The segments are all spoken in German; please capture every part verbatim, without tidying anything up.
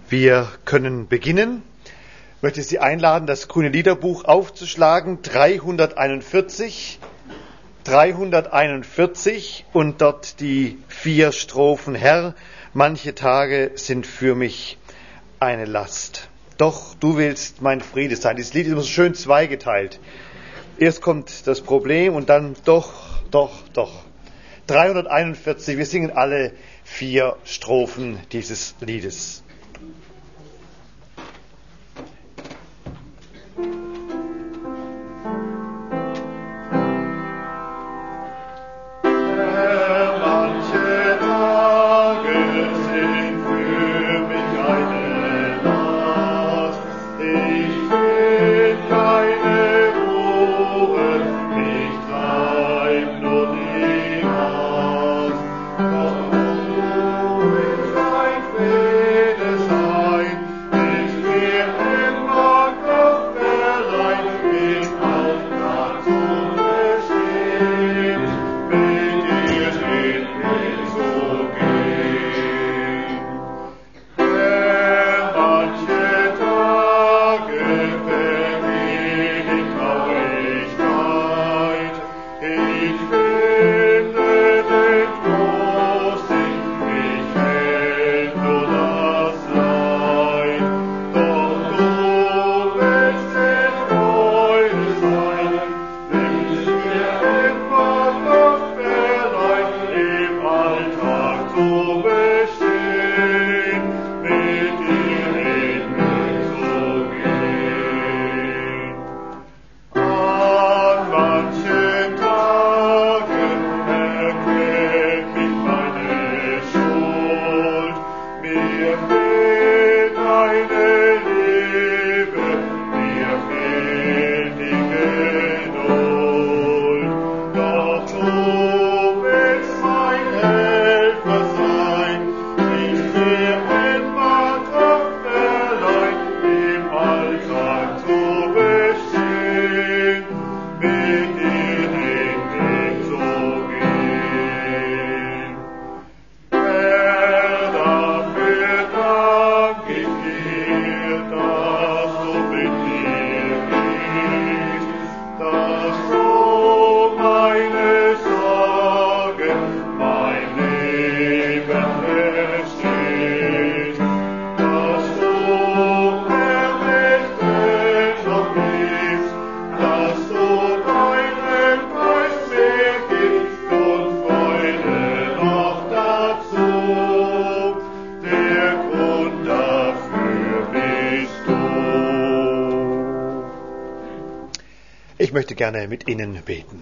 Wir können beginnen. Ich möchte Sie einladen, das grüne Liederbuch aufzuschlagen, dreihunderteinundvierzig, dreihunderteinundvierzig und dort die vier Strophen. Herr, manche Tage sind für mich eine Last. Doch du willst mein Friede sein. Dieses Lied ist immer so schön zweigeteilt. Erst kommt das Problem und dann doch, doch, doch. dreihunderteinundvierzig, wir singen alle vier Strophen dieses Liedes. Ich möchte gerne mit Ihnen beten.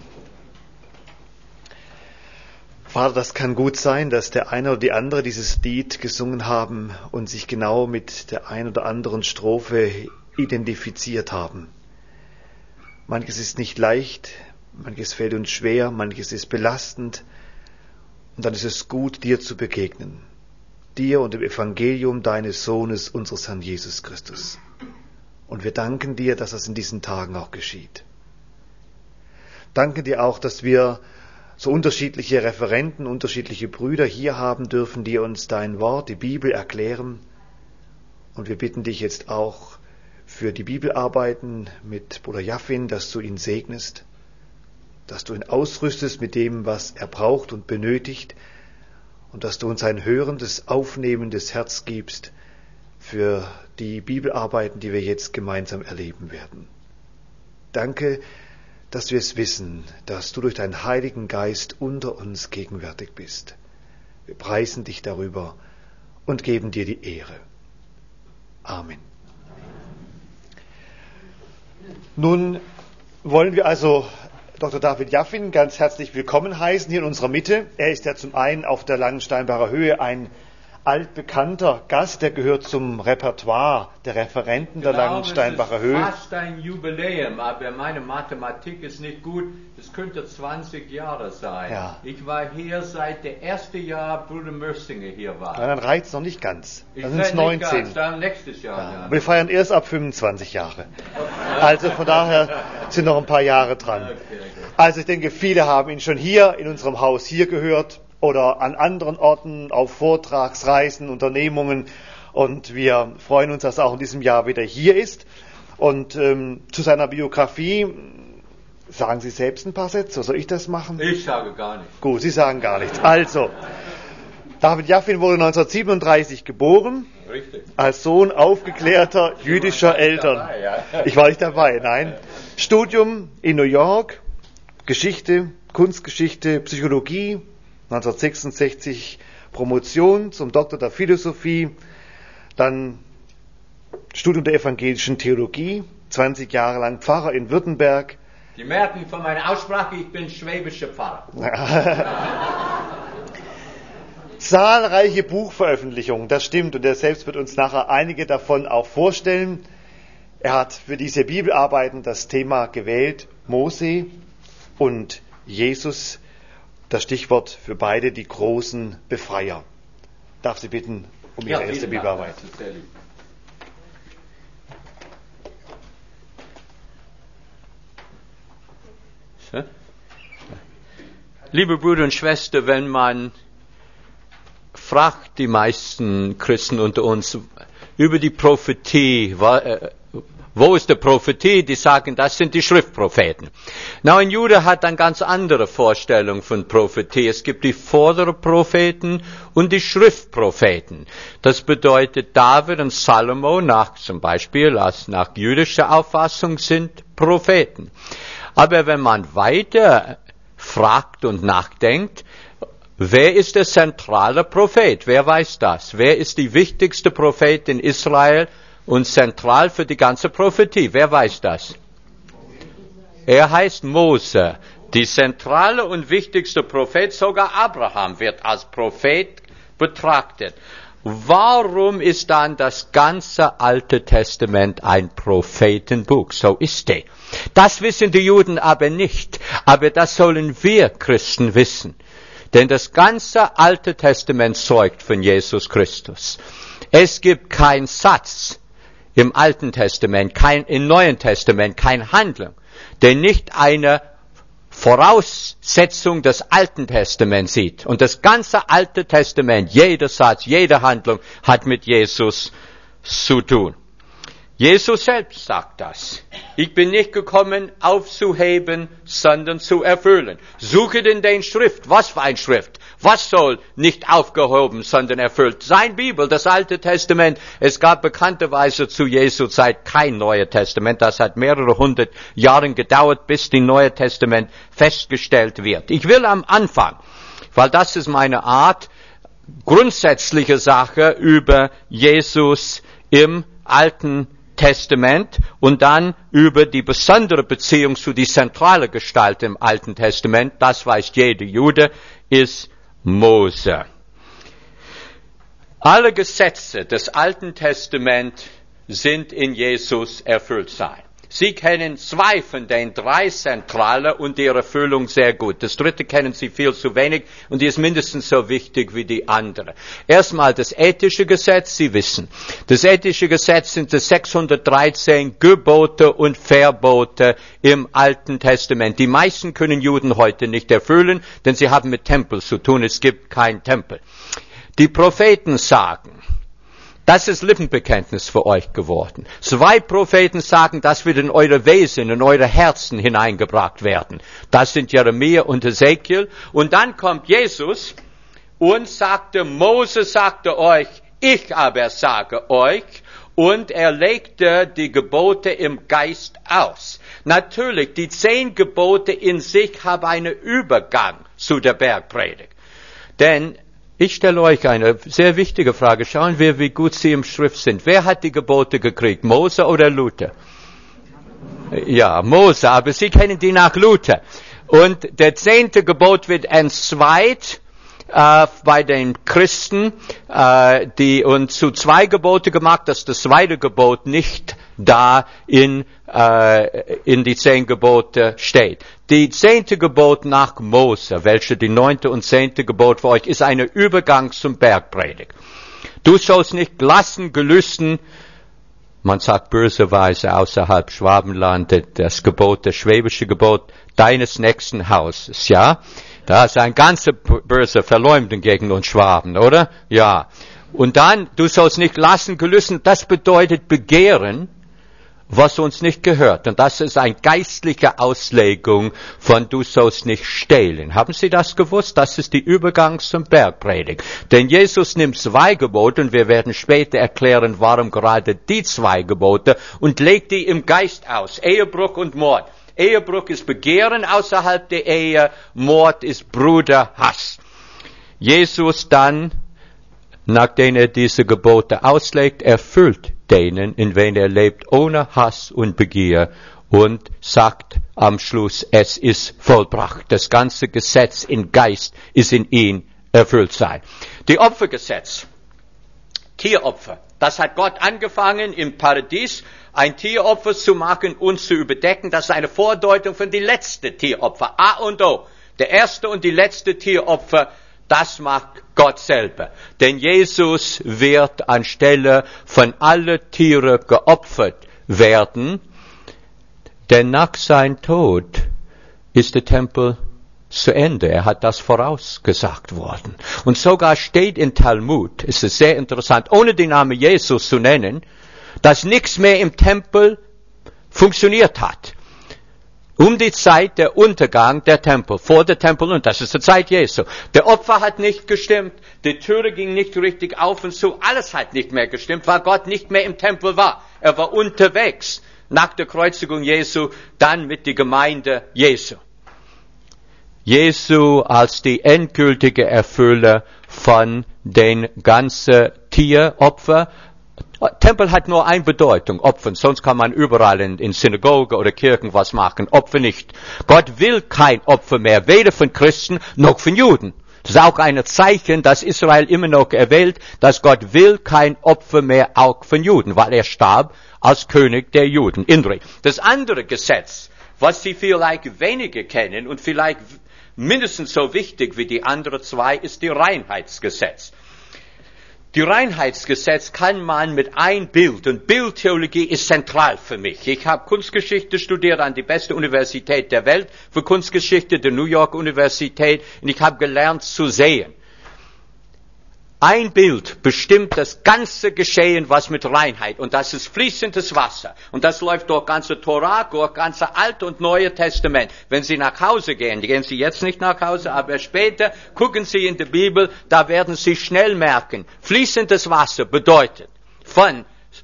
Vater, das kann gut sein, dass der eine oder die andere dieses Lied gesungen haben und sich genau mit der einen oder anderen Strophe identifiziert haben. Manches ist nicht leicht, manches fällt uns schwer, manches ist belastend. Und dann ist es gut, dir zu begegnen. Dir und dem Evangelium deines Sohnes, unseres Herrn Jesus Christus. Und wir danken dir, dass das in diesen Tagen auch geschieht. Danke dir auch, dass wir so unterschiedliche Referenten, unterschiedliche Brüder hier haben dürfen, die uns dein Wort, die Bibel erklären. Und wir bitten dich jetzt auch für die Bibelarbeiten mit Bruder Jaffin, dass du ihn segnest, dass du ihn ausrüstest mit dem, was er braucht und benötigt und dass du uns ein hörendes, aufnehmendes Herz gibst für die Bibelarbeiten, die wir jetzt gemeinsam erleben werden. Danke, dass wir es wissen, dass du durch deinen Heiligen Geist unter uns gegenwärtig bist. Wir preisen dich darüber und geben dir die Ehre. Amen. Nun wollen wir also Doktor David Jaffin ganz herzlich willkommen heißen hier in unserer Mitte. Er ist ja zum einen auf der Langensteinbacher Höhe ein altbekannter Gast, der gehört zum Repertoire der Referenten der Langensteinbacher Höhe. Es ist fast ein Jubiläum, aber meine Mathematik ist nicht gut. Es könnte zwanzig Jahre sein. Ja. Ich war hier seit dem ersten Jahr, Bruder Mörsinger hier war. Na, dann reicht es noch nicht ganz. Ich Dann sind es neunzehn. Ganz, dann nächstes Jahr. Ja. Ja. Wir feiern erst ab fünfundzwanzig Jahre. Also von daher sind noch ein paar Jahre dran. Okay, okay. Also ich denke, viele haben ihn schon hier in unserem Haus hier gehört oder an anderen Orten auf Vortragsreisen, Unternehmungen Und wir freuen uns, dass er auch in diesem Jahr wieder hier ist. Und ähm, zu seiner Biografie, sagen Sie selbst ein paar Sätze, soll ich das machen? Ich sage gar nichts. Gut, Sie sagen gar nichts. Also, David Jaffin wurde neunzehnhundertsiebenunddreißig geboren, Richtig. als Sohn aufgeklärter jüdischer Eltern. Dabei, ja. Ich war nicht dabei, nein. Studium in New York, Geschichte, Kunstgeschichte, Psychologie, neunzehnhundertsechsundsechzig Promotion zum Doktor der Philosophie, dann Studium der evangelischen Theologie, zwanzig Jahre lang Pfarrer in Württemberg. Die merken von meiner Aussprache, ich bin schwäbischer Pfarrer. Zahlreiche Buchveröffentlichungen, das stimmt, und er selbst wird uns nachher einige davon auch vorstellen. Er hat für diese Bibelarbeiten das Thema gewählt, Mose und Jesus, das Stichwort für beide die großen Befreier. Darf Sie bitten um Ihre Ja, erste vielen Dank, Bibelarbeit. das ist sehr lieb. So. Liebe Brüder und Schwestern, wenn man fragt die meisten Christen unter uns über die Prophetie, wo ist die Prophetie? Die sagen, das sind die Schriftpropheten. Na, ein Jude hat eine ganz andere Vorstellung von Prophetie. Es gibt die vorderen Propheten und die Schriftpropheten. Das bedeutet, David und Salomo nach, zum Beispiel, als nach jüdischer Auffassung sind Propheten. Aber wenn man weiter fragt und nachdenkt, wer ist der zentrale Prophet? Wer weiß das? Wer ist die wichtigste Prophet in Israel und zentral für die ganze Prophetie? Wer weiß das? Er heißt Mose. Die zentrale und wichtigste Prophet, sogar Abraham wird als Prophet betrachtet. Warum ist dann das ganze Alte Testament ein Prophetenbuch? So ist es. Das wissen die Juden aber nicht. Aber das sollen wir Christen wissen. Denn das ganze Alte Testament zeugt von Jesus Christus. Es gibt keinen Satz im Alten Testament, kein, im Neuen Testament, keine Handlung, der nicht eine Voraussetzung des Alten Testaments sieht. Und das ganze Alte Testament, jeder Satz, jede Handlung hat mit Jesus zu tun. Jesus selbst sagt das. Ich bin nicht gekommen, aufzuheben, sondern zu erfüllen. Suche in den Schrift. Was für ein Schrift? Was soll nicht aufgehoben, sondern erfüllt? Sein Bibel, das Alte Testament. Es gab bekannterweise zu Jesu Zeit kein Neues Testament. Das hat mehrere hundert Jahre gedauert, bis das Neue Testament festgestellt wird. Ich will am Anfang, weil das ist meine Art, grundsätzliche Sache über Jesus im Alten Testament und dann über die besondere Beziehung zu die zentrale Gestalt im Alten Testament, das weiß jeder Jude, ist Mose. Alle Gesetze des Alten Testaments sind in Jesus erfüllt sein. Sie kennen zwei von den drei Zentralen und ihre Erfüllung sehr gut. Das dritte kennen Sie viel zu wenig und die ist mindestens so wichtig wie die andere. Erstmal das ethische Gesetz, Sie wissen. Das ethische Gesetz sind die sechshundertdreizehn Gebote und Verbote im Alten Testament. Die meisten können Juden heute nicht erfüllen, denn sie haben mit Tempel zu tun. Es gibt keinen Tempel. Die Propheten sagen, das ist Lippenbekenntnis für euch geworden. Zwei Propheten sagen, das wird in eure Wesen, in eure Herzen hineingebracht werden. Das sind Jeremia und Ezekiel. Und dann kommt Jesus und sagte, Mose sagte euch, ich aber sage euch. Und er legte die Gebote im Geist aus. Natürlich, die zehn Gebote in sich haben einen Übergang zu der Bergpredigt. Denn ich stelle euch eine sehr wichtige Frage. Schauen wir, wie gut Sie im Schrift sind. Wer hat die Gebote gekriegt? Mose oder Luther? Ja, Mose, aber Sie kennen die nach Luther. Und der zehnte Gebot wird entzweit äh, bei den Christen, äh, die uns zu zwei Gebote gemacht, dass das zweite Gebot nicht da in äh, in die zehn Gebote steht. Die zehnte Gebot nach Mose, welche die neunte und zehnte Gebot für euch ist, eine Übergang zum Bergpredigt. Du sollst nicht lassen, gelüsten, man sagt böserweise außerhalb Schwabenland, das Gebot, das schwäbische Gebot deines nächsten Hauses, ja? Da ist ein ganzer böser Verleumdung gegen uns Schwaben, oder? Ja. Und dann, du sollst nicht lassen, gelüsten, das bedeutet begehren, was uns nicht gehört. Und das ist eine geistliche Auslegung von du sollst nicht stehlen. Haben Sie das gewusst? Das ist die Übergang zum Bergpredigt. Denn Jesus nimmt zwei Gebote, und wir werden später erklären, warum gerade die zwei Gebote, und legt die im Geist aus. Ehebruch und Mord. Ehebruch ist Begehren außerhalb der Ehe, Mord ist Bruderhass. Jesus dann, nachdem er diese Gebote auslegt, erfüllt denen, in wen er lebt, ohne Hass und Begier, und sagt am Schluss, es ist vollbracht. Das ganze Gesetz im Geist ist in ihn erfüllt sein. Die Opfergesetz, Tieropfer, das hat Gott angefangen im Paradies, ein Tieropfer zu machen und zu überdecken. Das ist eine Vordeutung von die letzte Tieropfer, A und O. Der erste und die letzte Tieropfer, das macht Gott selber. Denn Jesus wird anstelle von alle Tiere geopfert werden, denn nach seinem Tod ist der Tempel zu Ende. Er hat das vorausgesagt worden. Und sogar steht in Talmud, es ist sehr interessant, ohne den Namen Jesus zu nennen, dass nichts mehr im Tempel funktioniert hat. Um die Zeit der Untergang der Tempel, vor der Tempel, und das ist die Zeit Jesu. Der Opfer hat nicht gestimmt, die Türe ging nicht richtig auf und zu, alles hat nicht mehr gestimmt, weil Gott nicht mehr im Tempel war. Er war unterwegs nach der Kreuzigung Jesu, dann mit der Gemeinde Jesu. Jesu als die endgültige Erfüller von den ganzen Tieropfer. Tempel hat nur eine Bedeutung, Opfern, sonst kann man überall in, in Synagoge oder Kirchen was machen, Opfer nicht. Gott will kein Opfer mehr, weder von Christen noch von Juden. Das ist auch ein Zeichen, dass Israel immer noch erwählt, dass Gott will kein Opfer mehr auch von Juden, weil er starb als König der Juden. Indri. Das andere Gesetz, was Sie vielleicht weniger kennen und vielleicht mindestens so wichtig wie die anderen zwei, ist die Reinheitsgesetz. Die Reinheitsgesetz kann man mit ein Bild, und Bildtheologie ist zentral für mich. Ich habe Kunstgeschichte studiert an die beste Universität der Welt für Kunstgeschichte, der New York Universität, und ich habe gelernt zu sehen. Ein Bild bestimmt das ganze Geschehen, was mit Reinheit, und das ist fließendes Wasser. Und das läuft durch ganze Torah, durch ganze Alte und Neue Testament. Wenn Sie nach Hause gehen, gehen Sie jetzt nicht nach Hause, aber später, gucken Sie in die Bibel, da werden Sie schnell merken, fließendes Wasser bedeutet von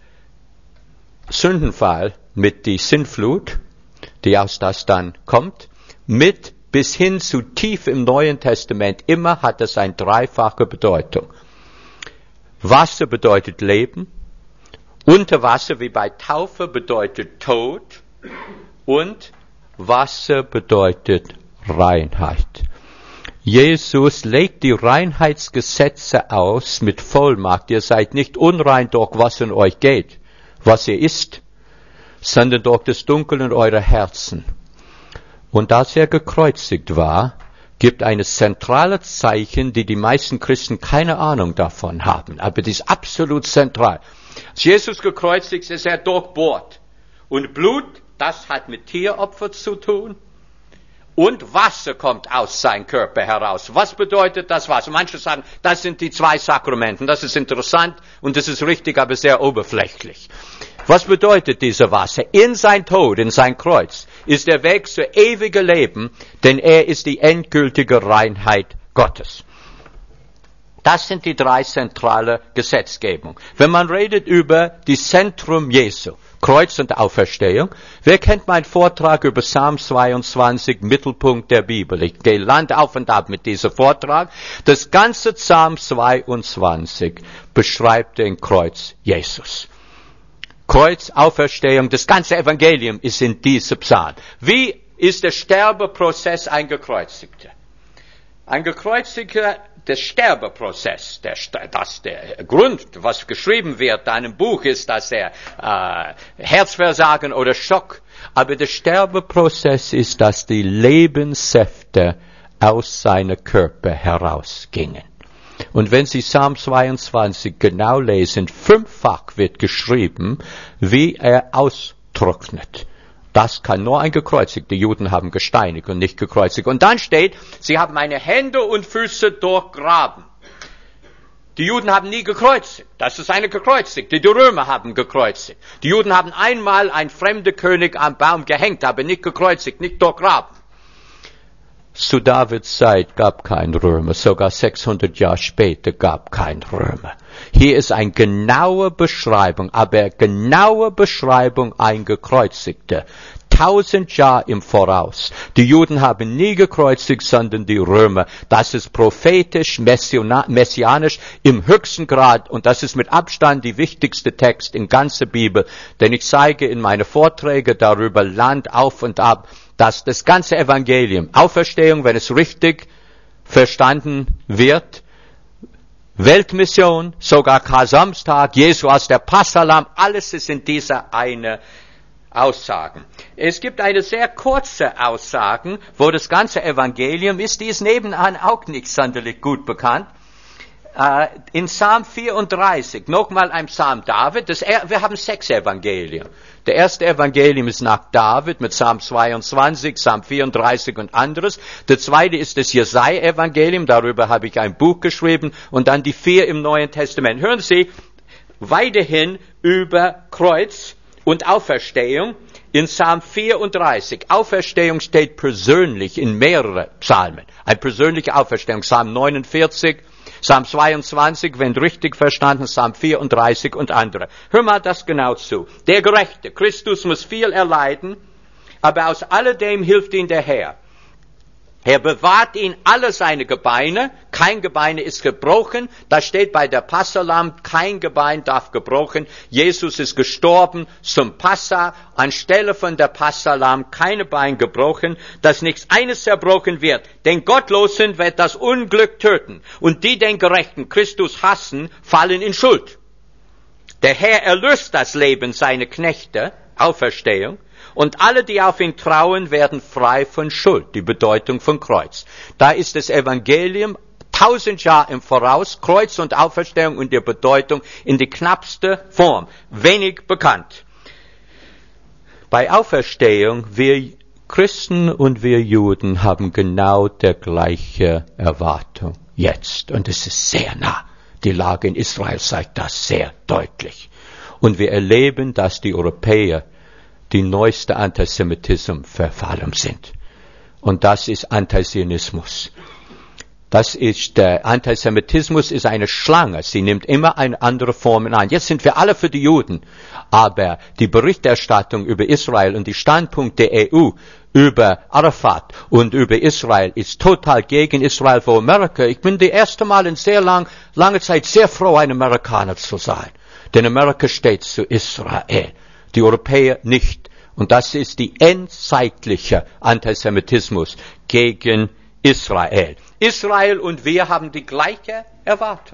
Sündenfall mit die Sintflut, die aus das dann kommt, mit bis hin zu tief im Neuen Testament, immer hat es eine dreifache Bedeutung. Wasser bedeutet Leben, unter Wasser wie bei Taufe bedeutet Tod, und Wasser bedeutet Reinheit. Jesus legt die Reinheitsgesetze aus mit Vollmacht. Ihr seid nicht unrein durch was in euch geht, was ihr isst, sondern durch das Dunkel in eurer Herzen. Und als er gekreuzigt war, gibt ein zentrales Zeichen, die die meisten Christen keine Ahnung davon haben. Aber das ist absolut zentral. Als Jesus gekreuzigt ist, ist er durchbohrt. Und Blut, das hat mit Tieropfer zu tun. Und Wasser kommt aus seinem Körper heraus. Was bedeutet das Wasser? Manche sagen, das sind die zwei Sakramenten. Das ist interessant und das ist richtig, aber sehr oberflächlich. Was bedeutet dieser Wasser? In sein Tod, in sein Kreuz, ist der Weg zu ewigem Leben, denn er ist die endgültige Reinheit Gottes. Das sind die drei zentrale Gesetzgebungen. Wenn man redet über die Zentrum Jesu, Kreuz und Auferstehung, wer kennt meinen Vortrag über Psalm zweiundzwanzig, Mittelpunkt der Bibel? Ich gehe Land auf und ab mit diesem Vortrag. Das ganze Psalm zweiundzwanzig beschreibt den Kreuz Jesus. Kreuz, Auferstehung, das ganze Evangelium ist in diesem Psalm. Wie ist der Sterbeprozess ein Gekreuzigter? Ein Gekreuzigter, der Sterbeprozess, der, das der Grund, was geschrieben wird in einem Buch, ist, dass er äh, Herzversagen oder Schock. Aber der Sterbeprozess ist, dass die Lebenssäfte aus seinem Körper herausgingen. Und wenn Sie Psalm zweiundzwanzig genau lesen, fünffach wird geschrieben, wie er austrocknet. Das kann nur ein Gekreuzigter. Die Juden haben gesteinigt und nicht gekreuzigt. Und dann steht, sie haben meine Hände und Füße durchgraben. Die Juden haben nie gekreuzigt. Das ist eine gekreuzigte. Die Römer haben gekreuzigt. Die Juden haben einmal einen fremden König am Baum gehängt, aber nicht gekreuzigt, nicht durchgraben. Zu Davids Zeit gab kein Römer, sogar sechshundert Jahre später gab kein Römer. Hier ist eine genaue Beschreibung, aber genaue Beschreibung ein Gekreuzigter. Tausend Jahre im Voraus. Die Juden haben nie gekreuzigt, sondern die Römer. Das ist prophetisch, messianisch im höchsten Grad und das ist mit Abstand die wichtigste Text in ganzer Bibel, denn ich zeige in meine Vorträge darüber Land auf und ab, dass das ganze Evangelium, Auferstehung, wenn es richtig verstanden wird, Weltmission, sogar Kar-Samstag, Jesu als der Passalam, alles ist in dieser eine Aussagen. Es gibt eine sehr kurze Aussage, wo das ganze Evangelium ist, die ist nebenan auch nicht sonderlich gut bekannt. Äh, in Psalm vierunddreißig, nochmal ein Psalm David, das, wir haben sechs Evangelien. Der erste Evangelium ist nach David mit Psalm zweiundzwanzig, Psalm vierunddreißig und anderes. Der zweite ist das Jesaja-Evangelium, darüber habe ich ein Buch geschrieben und dann die vier im Neuen Testament. Hören Sie weiterhin über Kreuz und Auferstehung in Psalm vierunddreißig. Auferstehung steht persönlich in mehreren Psalmen. Eine persönliche Auferstehung. Psalm neunundvierzig, Psalm zweiundzwanzig, wenn richtig verstanden, Psalm vierunddreißig und andere. Hör mal das genau zu. Der Gerechte, Christus muss viel erleiden, aber aus alledem hilft ihn der Herr. Er bewahrt ihn alle seine Gebeine, kein Gebeine ist gebrochen, da steht bei der Passalam, kein Gebein darf gebrochen, Jesus ist gestorben zum Passa, anstelle von der Passalam keine Bein gebrochen, dass nichts eines zerbrochen wird, den Gottlosen wird das Unglück töten, und die den Gerechten Christus hassen, fallen in Schuld. Der Herr erlöst das Leben seiner Knechte, Auferstehung, und alle, die auf ihn trauen, werden frei von Schuld, die Bedeutung von Kreuz. Da ist das Evangelium tausend Jahre im Voraus, Kreuz und Auferstehung und die Bedeutung in die knappste Form, wenig bekannt. Bei Auferstehung, wir Christen und wir Juden haben genau der gleiche Erwartung jetzt. Und es ist sehr nah. Die Lage in Israel zeigt das sehr deutlich. Und wir erleben, dass die Europäer die neueste Antisemitismus verfallen sind. Und das ist Antisionismus. Das ist, der Antisemitismus ist eine Schlange. Sie nimmt immer eine andere Form an. Jetzt sind wir alle für die Juden. Aber die Berichterstattung über Israel und die Standpunkt der E U über Arafat und über Israel ist total gegen Israel für Amerika. Ich bin das erste Mal in sehr lang, lange Zeit sehr froh, ein Amerikaner zu sein. Denn Amerika steht zu Israel. Die Europäer nicht. Und das ist die endzeitliche Antisemitismus gegen Israel. Israel und wir haben die gleiche Erwartung.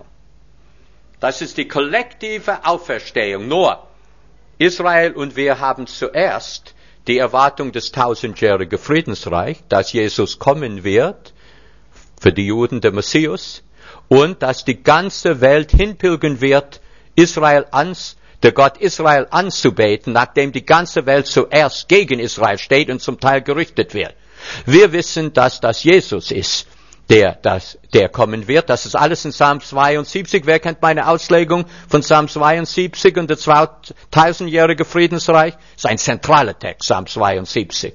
Das ist die kollektive Auferstehung. Nur Israel und wir haben zuerst die Erwartung des tausendjährigen Friedensreich, dass Jesus kommen wird, für die Juden der Messias, und dass die ganze Welt hinpilgern wird, Israel ans der Gott Israel anzubeten, nachdem die ganze Welt zuerst gegen Israel steht und zum Teil gerichtet wird. Wir wissen, dass das Jesus ist, der, das, der kommen wird. Das ist alles in Psalm zweiundsiebzig. Wer kennt meine Auslegung von Psalm zweiundsiebzig und der zweitausendjährige Friedensreich? Das ist ein zentraler Text, Psalm zweiundsiebzig.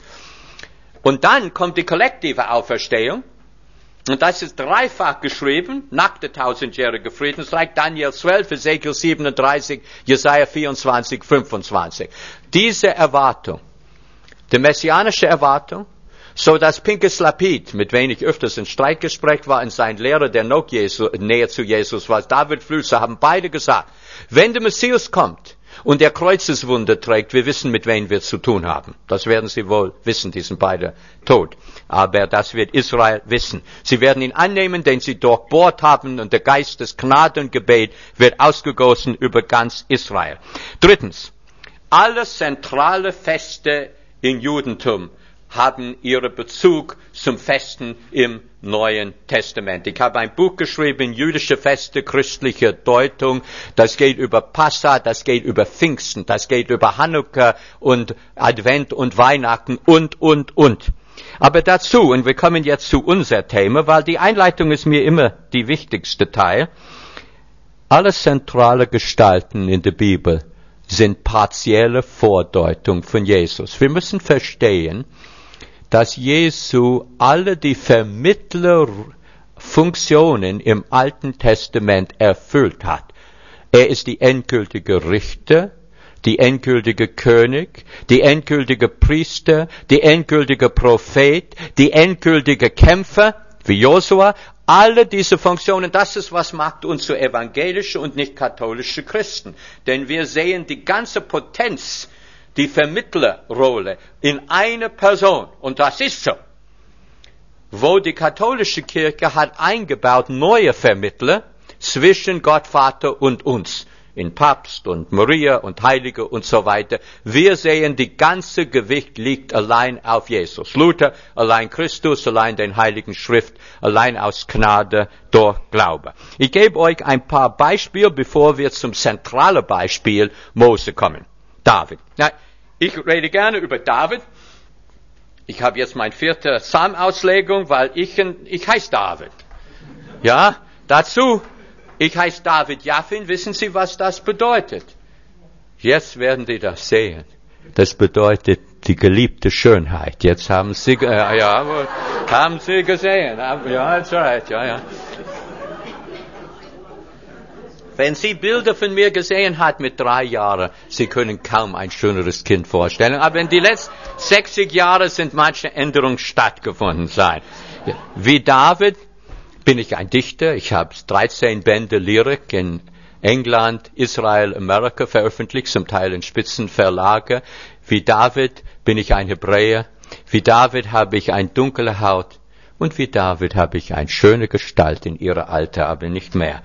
Und dann kommt die kollektive Auferstehung. Und das ist dreifach geschrieben, nach der tausendjährigen Friedensreich, Daniel zwölf, Ezekiel siebenunddreißig, Jesaja vierundzwanzig, fünfundzwanzig. Diese Erwartung, die messianische Erwartung, so dass Pinchas Lapid, mit wem ich öfters in Streitgespräch war, und sein Lehrer, der noch Jesu, näher zu Jesus war, David Flüser, haben beide gesagt, wenn der Messias kommt und der Kreuzeswunder trägt, wir wissen, mit wem wir zu tun haben. Das werden Sie wohl wissen, die sind beide tot. Aber das wird Israel wissen. Sie werden ihn annehmen, den sie durchbohrt haben, und der Geist des Gnadengebet wird ausgegossen über ganz Israel. Drittens, alle zentrale Feste im Judentum haben ihren Bezug zum Festen im Neuen Testament. Ich habe ein Buch geschrieben, Jüdische Feste, christliche Deutung. Das geht über Passa, das geht über Pfingsten, das geht über Hanukkah und Advent und Weihnachten und, und, und. Aber dazu, und wir kommen jetzt zu unser Thema, weil die Einleitung ist mir immer die wichtigste Teil. Alle zentrale Gestalten in der Bibel sind partielle Vordeutungen von Jesus. Wir müssen verstehen, dass Jesu alle die Vermittlerfunktionen im Alten Testament erfüllt hat. Er ist die endgültige Richter, die endgültige König, die endgültige Priester, die endgültige Prophet, die endgültige Kämpfer, wie Josua. Alle diese Funktionen, das ist, was macht uns zu evangelische und nicht katholische Christen. Denn wir sehen die ganze Potenz, die Vermittlerrolle in einer Person. Und das ist so. Wo die katholische Kirche hat eingebaut neue Vermittler zwischen Gott Vater und uns. In Papst und Maria und Heilige und so weiter. Wir sehen, die ganze Gewicht liegt allein auf Jesus. Luther, allein Christus, allein den Heiligen Schrift, allein aus Gnade durch Glaube. Ich gebe euch ein paar Beispiele, bevor wir zum zentralen Beispiel Mose kommen. David. Na, ich rede gerne über David. Ich habe jetzt meine vierte Psalmauslegung, weil ich, ich heiße David. Ja, dazu. Ich heiße David Jaffin, wissen Sie, was das bedeutet? Jetzt werden Sie das sehen. Das bedeutet die geliebte Schönheit. Jetzt haben Sie, äh, ja, haben Sie gesehen. Ja, that's right, ja, ja. Wenn Sie Bilder von mir gesehen hat mit drei Jahren, Sie können kaum ein schöneres Kind vorstellen. Aber in den letzten sechzig Jahren sind manche Änderungen stattgefunden sein. Wie David bin ich ein Dichter. Ich habe dreizehn Bände Lyrik in England, Israel, Amerika veröffentlicht, zum Teil in Spitzenverlage. Wie David bin ich ein Hebräer. Wie David habe ich eine dunkle Haut. Und wie David habe ich eine schöne Gestalt in ihrer Alter, aber nicht mehr.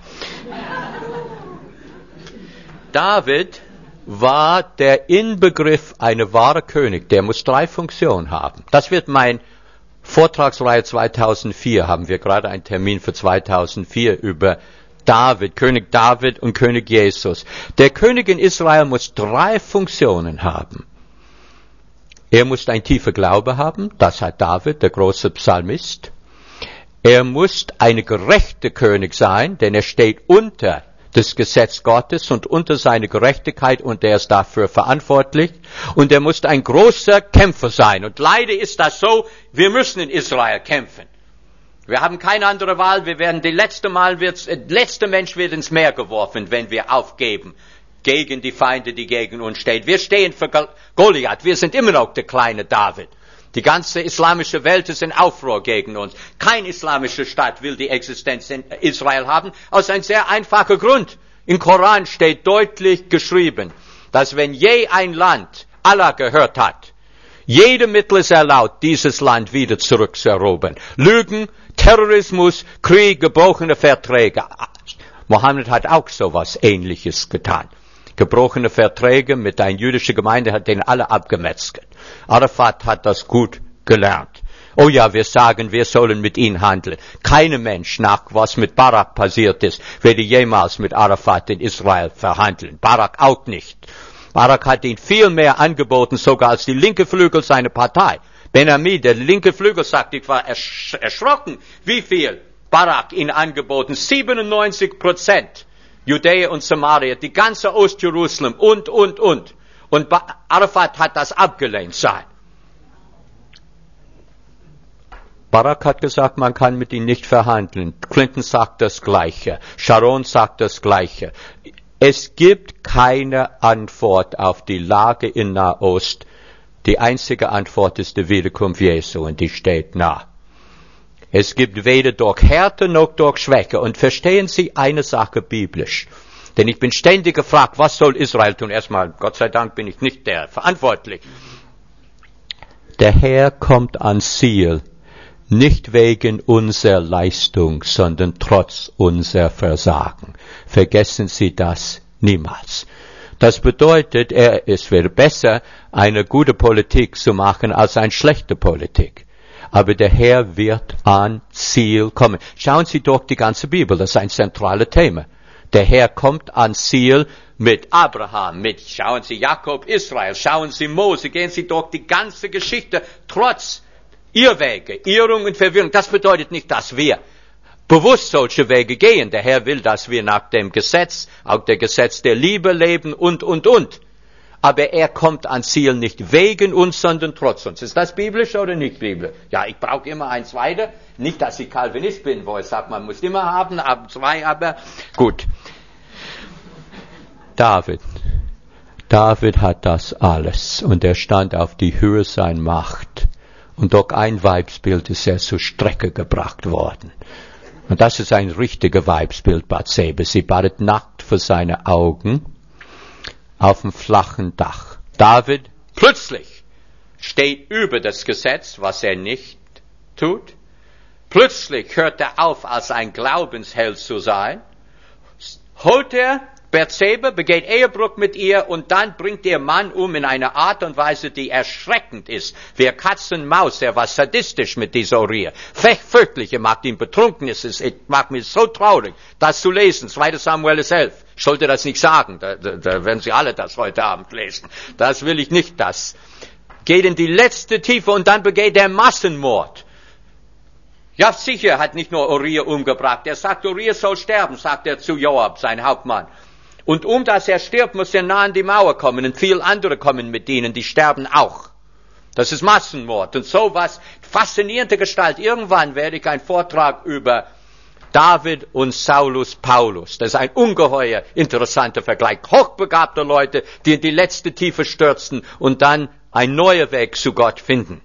David war der Inbegriff einer wahren König. Der muss drei Funktionen haben. Das wird mein Vortragsreihe zweitausendvier, haben wir gerade einen Termin für zweitausendvier über David, König David und König Jesus. Der König in Israel muss drei Funktionen haben. Er muss ein tiefer Glaube haben, das hat David, der große Psalmist. Er muss ein gerechter König sein, denn er steht unter das Gesetz Gottes und unter seine Gerechtigkeit und er ist dafür verantwortlich. Und er muss ein großer Kämpfer sein. Und leider ist das so, wir müssen in Israel kämpfen. Wir haben keine andere Wahl, wir werden die letzte Mal, wird's, der letzte Mensch wird ins Meer geworfen, wenn wir aufgeben gegen die Feinde, die gegen uns stehen. Wir stehen für Goliath, wir sind immer noch der kleine David. Die ganze islamische Welt ist in Aufruhr gegen uns. Kein islamischer Staat will die Existenz in Israel haben, aus einem sehr einfachen Grund. Im Koran steht deutlich geschrieben, dass wenn je ein Land Allah gehört hat, jedem Mittel ist erlaubt, dieses Land wieder zurückzuerobern. Lügen, Terrorismus, Krieg, gebrochene Verträge. Mohammed hat auch sowas Ähnliches getan. Gebrochene Verträge mit einer jüdischen Gemeinde hat den alle abgemetzelt. Arafat hat das gut gelernt. Oh ja, wir sagen, wir sollen mit ihnen handeln. Kein Mensch, nach was mit Barak passiert ist, werde jemals mit Arafat in Israel verhandeln. Barak auch nicht. Barak hat ihn viel mehr angeboten, sogar als die linke Flügel seiner Partei. Ben-Ami, der linke Flügel, sagt, ich war ersch- erschrocken, wie viel Barak ihn angeboten. siebenundneunzig Prozent. Judäa und Samaria, die ganze Ostjerusalem und, und, und. Und Arafat hat das abgelehnt sein. Barak hat gesagt, man kann mit ihm nicht verhandeln. Clinton sagt das Gleiche. Sharon sagt das Gleiche. Es gibt keine Antwort auf die Lage in Nahost. Die einzige Antwort ist die Wiederkunft Jesu und die steht nah. Es gibt weder durch Härte noch durch Schwäche. Und verstehen Sie eine Sache biblisch. Denn ich bin ständig gefragt, was soll Israel tun? Erstmal, Gott sei Dank bin ich nicht der verantwortlich. Der Herr kommt ans Ziel, nicht wegen unserer Leistung, sondern trotz unser Versagen. Vergessen Sie das niemals. Das bedeutet, er, es wäre besser, eine gute Politik zu machen, als eine schlechte Politik. Aber der Herr wird ans Ziel kommen. Schauen Sie durch die ganze Bibel, das ist ein zentrales Thema. Der Herr kommt ans Ziel mit Abraham, mit, schauen Sie, Jakob, Israel, schauen Sie Mose, gehen Sie durch die ganze Geschichte, trotz Irrwege, Irrung und Verwirrung. Das bedeutet nicht, dass wir bewusst solche Wege gehen. Der Herr will, dass wir nach dem Gesetz, auch der Gesetz der Liebe leben und, und, und. Aber er kommt ans Ziel nicht wegen uns, sondern trotz uns. Ist das biblisch oder nicht biblisch? Ja, ich brauche immer eins weiter. Nicht, dass ich Calvinist bin, wo ich sage, man muss immer haben, ab zwei, aber gut. David. David hat das alles und er stand auf die Höhe seiner Macht. Und durch ein Weibsbild ist er zur Strecke gebracht worden. Und das ist ein richtiger Weibsbild, Bathseba. Sie badet nackt vor seine Augen auf dem flachen Dach. David plötzlich steht über das Gesetz, was er nicht tut. Plötzlich hört er auf, als ein Glaubensheld zu sein. Holt er Bathseba, begeht Ehebruch mit ihr und dann bringt ihr Mann um in einer Art und Weise, die erschreckend ist. Wie Katzenmaus, er war sadistisch mit dieser Uriah. Fürchterlich, er macht ihn betrunken. Es ist, es macht mich so traurig, das zu lesen. zweiter Samuel elf. Ich sollte das nicht sagen, da, da, da werden Sie alle das heute Abend lesen. Das will ich nicht, das. Geht in die letzte Tiefe und dann begeht er Massenmord. Ja, sicher hat nicht nur Uriah umgebracht. Er sagt, Uriah soll sterben, sagt er zu Joab, sein Hauptmann. Und um dass er stirbt, muss er nah an die Mauer kommen. Und viele andere kommen mit ihnen, die sterben auch. Das ist Massenmord. Und so was, faszinierende Gestalt. Irgendwann werde ich einen Vortrag über David und Saulus Paulus. Das ist ein ungeheuer interessanter Vergleich. Hochbegabte Leute, die in die letzte Tiefe stürzen und dann einen neuen Weg zu Gott finden.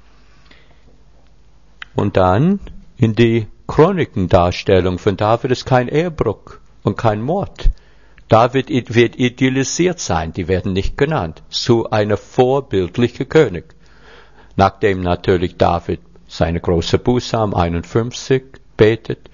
Und dann in die Chronikendarstellung von David ist kein Ehebruch und kein Mord. David wird idealisiert sein, die werden nicht genannt, zu einer vorbildlichen König. Nachdem natürlich David seine große Buße einundfünfzig betet.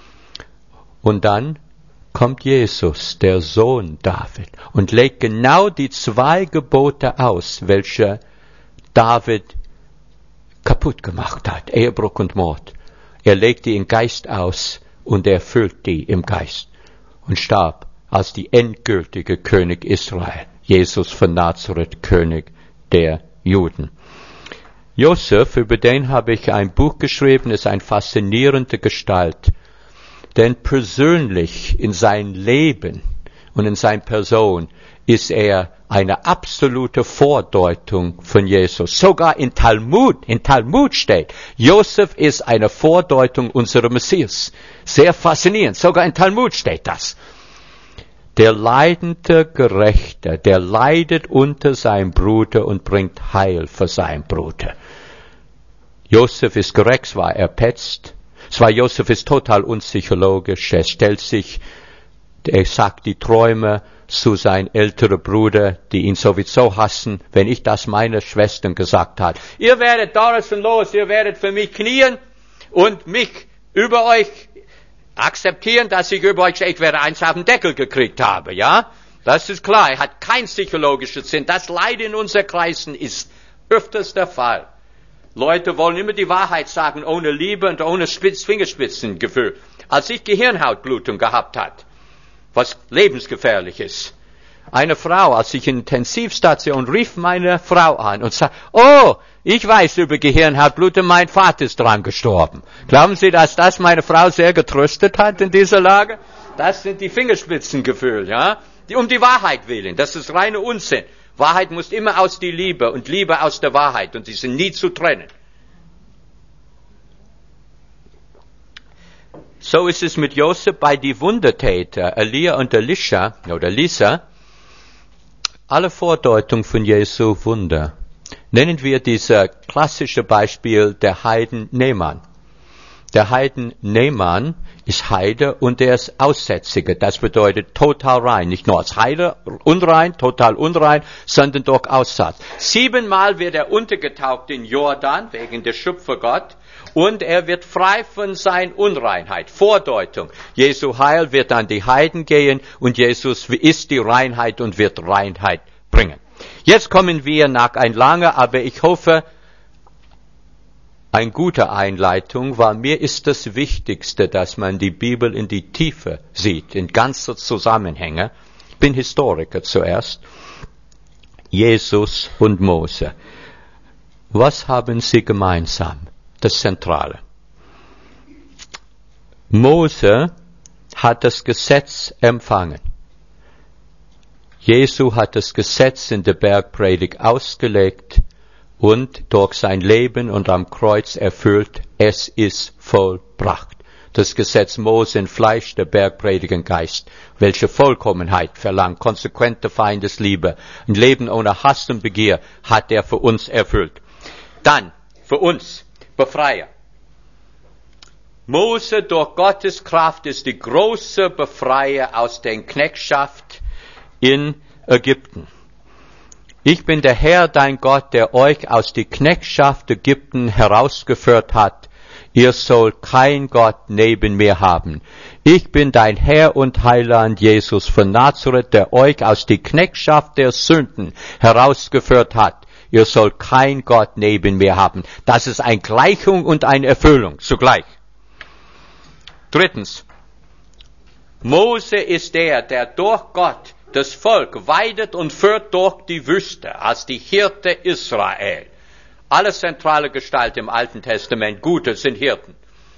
Und dann kommt Jesus, der Sohn David, und legt genau die zwei Gebote aus, welche David kaputt gemacht hat, Ehebruch und Mord. Er legt die im Geist aus und erfüllt die im Geist und starb als die endgültige König Israel, Jesus von Nazareth, König der Juden. Josef, über den habe ich ein Buch geschrieben, ist eine faszinierende Gestalt, denn persönlich in sein Leben und in seiner Person ist er eine absolute Vordeutung von Jesus. Sogar in Talmud, in Talmud steht, Josef ist eine Vordeutung unserer Messias. Sehr faszinierend, sogar in Talmud steht das. Der leidende Gerechte, der leidet unter seinem Bruder und bringt Heil für seinen Bruder. Josef ist gerecht, zwar erpetzt, zwar Josef ist total unpsychologisch, er stellt sich, er sagt die Träume zu seinem älteren Bruder, die ihn sowieso hassen, wenn ich das meiner Schwestern gesagt habe. Ihr werdet Doris und Los, ihr werdet für mich knien und mich über euch akzeptieren, dass ich über euch, ich werde eins auf den Deckel gekriegt habe, ja? Das ist klar, er hat kein psychologisches Sinn. Das Leid in unseren Kreisen ist öfters der Fall. Leute wollen immer die Wahrheit sagen, ohne Liebe und ohne Spitz, Fingerspitzengefühl. Als ich Gehirnhautblutung gehabt hat, was lebensgefährlich ist, eine Frau, als ich in Intensivstation, rief meine Frau an und sagte, oh, ich weiß über Gehirnhautblutung, mein Vater ist dran gestorben. Glauben Sie, dass das meine Frau sehr getröstet hat in dieser Lage? Das sind die Fingerspitzengefühle, ja? Die um die Wahrheit willen. Das ist reiner Unsinn. Wahrheit muss immer aus der Liebe und Liebe aus der Wahrheit und sie sind nie zu trennen. So ist es mit Josef bei die Wundertäter, Elia und Elisha, oder Lisa, alle Vordeutungen von Jesu Wunder. Nennen wir dieses klassische Beispiel der Heiden Naaman. Der Heiden Naaman ist Heide und er ist Aussätziger. Das bedeutet total rein. Nicht nur als Heide unrein, total unrein, sondern durch Aussatz. Siebenmal wird er untergetaucht in Jordan wegen der Schöpfergott und er wird frei von seiner Unreinheit. Vordeutung. Jesu Heil wird an die Heiden gehen und Jesus ist die Reinheit und wird Reinheit bringen. Jetzt kommen wir nach ein langer, aber ich hoffe, eine gute Einleitung, weil mir ist das Wichtigste, dass man die Bibel in die Tiefe sieht, in ganzer Zusammenhänge. Ich bin Historiker zuerst. Jesus und Mose. Was haben sie gemeinsam? Das Zentrale. Mose hat das Gesetz empfangen. Jesu hat das Gesetz in der Bergpredigt ausgelegt und durch sein Leben und am Kreuz erfüllt, es ist vollbracht. Das Gesetz Mose in Fleisch, der Bergpredigt in Geist, welche Vollkommenheit verlangt, konsequente Feindesliebe, ein Leben ohne Hass und Begier, hat er für uns erfüllt. Dann, für uns, Befreier. Mose durch Gottes Kraft ist die große Befreier aus der Knechtschaft in Ägypten. Ich bin der Herr, dein Gott, der euch aus der Knechtschaft Ägypten herausgeführt hat. Ihr sollt kein Gott neben mir haben. Ich bin dein Herr und Heiland Jesus von Nazareth, der euch aus der Knechtschaft der Sünden herausgeführt hat. Ihr sollt kein Gott neben mir haben. Das ist eine Gleichung und eine Erfüllung zugleich. Drittens. Mose ist der, der durch Gott das Volk weidet und führt durch die Wüste als die Hirte Israel. Alle zentrale Gestalt im Alten Testament, Gute sind Hirten.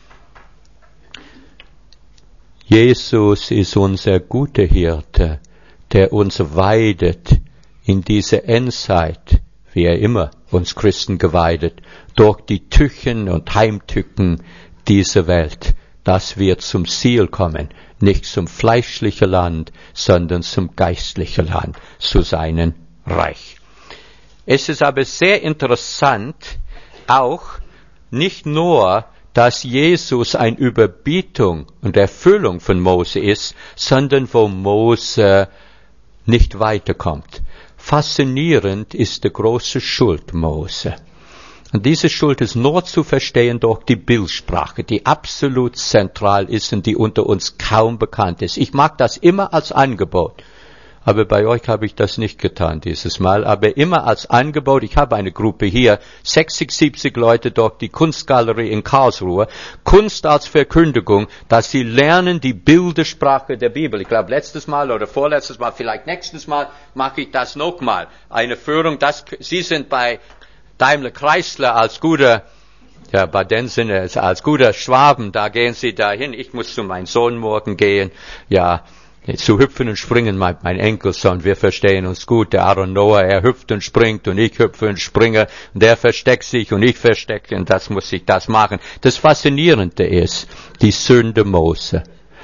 Jesus ist unser guter Hirte, der uns weidet in diese Endzeit, wie er immer uns Christen geweidet, durch die Tüchen und Heimtücken dieser Welt, dass wir zum Ziel kommen, nicht zum fleischlichen Land, sondern zum geistlichen Land, zu seinem Reich. Es ist aber sehr interessant, auch nicht nur, dass Jesus eine Überbietung und Erfüllung von Mose ist, sondern wo Mose nicht weiterkommt. Faszinierend ist die große Schuld Mose. Und diese Schuld ist nur zu verstehen durch die Bildsprache, die absolut zentral ist und die unter uns kaum bekannt ist. Ich mag das immer als Angebot. Aber bei euch habe ich das nicht getan dieses Mal, aber immer als Angebot. Ich habe eine Gruppe hier, sechzig, siebzig Leute durch die Kunstgalerie in Karlsruhe. Kunst als Verkündigung, dass sie lernen die Bildersprache der Bibel. Ich glaube, letztes Mal oder vorletztes Mal, vielleicht nächstes Mal, mache ich das nochmal. Eine Führung, das, Sie sind bei Daimler Chrysler als guter, ja, bei den Sinne, als guter Schwaben, da gehen Sie dahin. Ich muss zu meinem Sohn morgen gehen, ja. Zu hüpfen und springen, mein, mein Enkelsohn, wir verstehen uns gut. Der Aaron Noah, er hüpft und springt und ich hüpfe und springe und der versteckt sich und ich verstecke und das muss ich das machen. Das Faszinierende ist die Sünde Mose.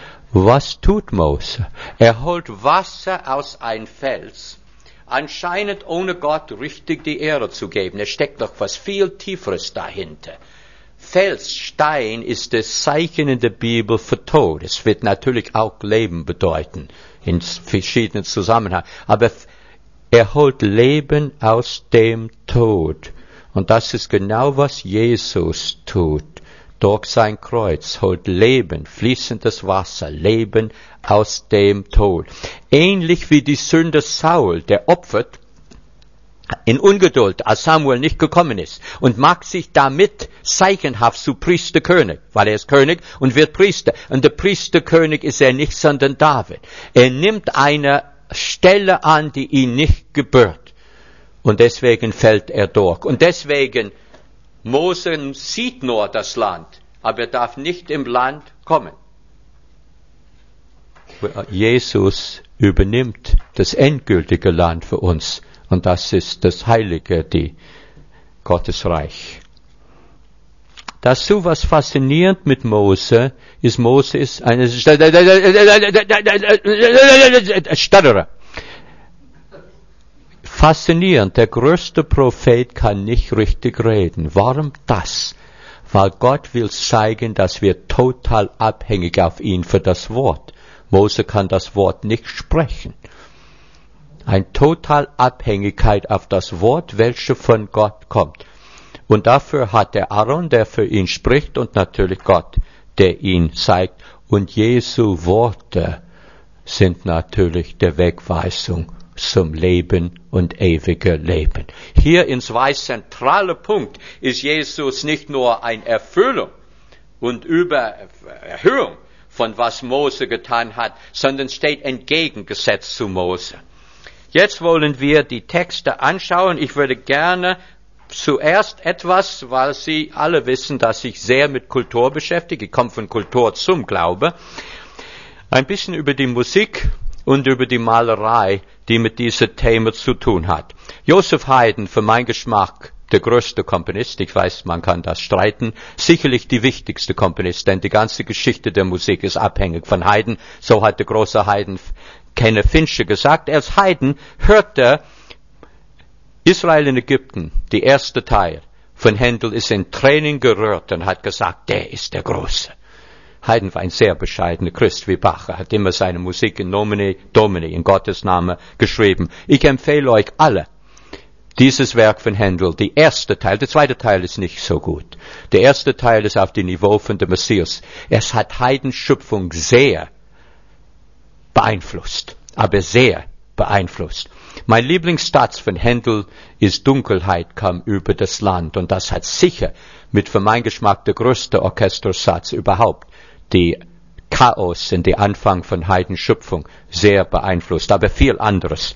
Was tut Mose? Er holt Wasser aus einem Fels, anscheinend ohne Gott richtig die Ehre zu geben. Es steckt noch was viel Tieferes dahinter. Fels, Stein ist das Zeichen in der Bibel für Tod. Es wird natürlich auch Leben bedeuten, in verschiedenen Zusammenhängen. Aber er holt Leben aus dem Tod. Und das ist genau, was Jesus tut. Durch sein Kreuz holt Leben, fließendes Wasser, Leben aus dem Tod. Ähnlich wie die Sünde Saul, der opfert in Ungeduld, als Samuel nicht gekommen ist, und macht sich damit zeichenhaft zu Priesterkönig, weil er ist König und wird Priester. Und der Priesterkönig ist er nicht, sondern David. Er nimmt eine Stelle an, die ihn nicht gebührt. Und deswegen fällt er durch. Und deswegen, Mose sieht nur das Land, aber er darf nicht im Land kommen. Jesus übernimmt das endgültige Land für uns. Und das ist das Heilige, die Gottes Reich. Dazu, was faszinierend mit Mose ist, Mose ist eine Stotterer. Faszinierend, der größte Prophet kann nicht richtig reden. Warum das? Weil Gott will zeigen, dass wir total abhängig auf ihn für das Wort. Mose kann das Wort nicht sprechen. Eine total Abhängigkeit auf das Wort, welche von Gott kommt. Und dafür hat der Aaron, der für ihn spricht, und natürlich Gott, der ihn zeigt. Und Jesu Worte sind natürlich der Wegweisung zum Leben und ewige Leben. Hier in zwei zentrale Punkt ist Jesus nicht nur eine Erfüllung und Übererhöhung von was Mose getan hat, sondern steht entgegengesetzt zu Mose. Jetzt wollen wir die Texte anschauen. Ich würde gerne zuerst etwas, weil Sie alle wissen, dass ich sehr mit Kultur beschäftige. Ich komme von Kultur zum Glaube. Ein bisschen über die Musik und über die Malerei, die mit diesem Thema zu tun hat. Joseph Haydn, für meinen Geschmack, der größte Komponist, ich weiß, man kann das streiten, sicherlich die wichtigste Komponist, denn die ganze Geschichte der Musik ist abhängig von Haydn. So hat der große Haydn-Kenner Fincher gesagt. Als Haydn hörte Israel in Ägypten, die erste Teil von Händel, ist in Tränen gerührt und hat gesagt, der ist der Große. Haydn war ein sehr bescheidener Christ wie Bach. Er hat immer seine Musik in Nomine Domini, in Gottes Name, geschrieben. Ich empfehle euch alle dieses Werk von Händel, die erste Teil. Der zweite Teil ist nicht so gut. Der erste Teil ist auf dem Niveau von dem Messias. Es hat Haydns Schöpfung sehr beeinflusst, aber sehr beeinflusst. Mein Lieblingssatz von Händel ist, Dunkelheit kam über das Land. Und das hat sicher mit, für meinen Geschmack, der größte Orchestersatz überhaupt, die Chaos in den Anfang von Haydns Schöpfung sehr beeinflusst, aber viel anderes.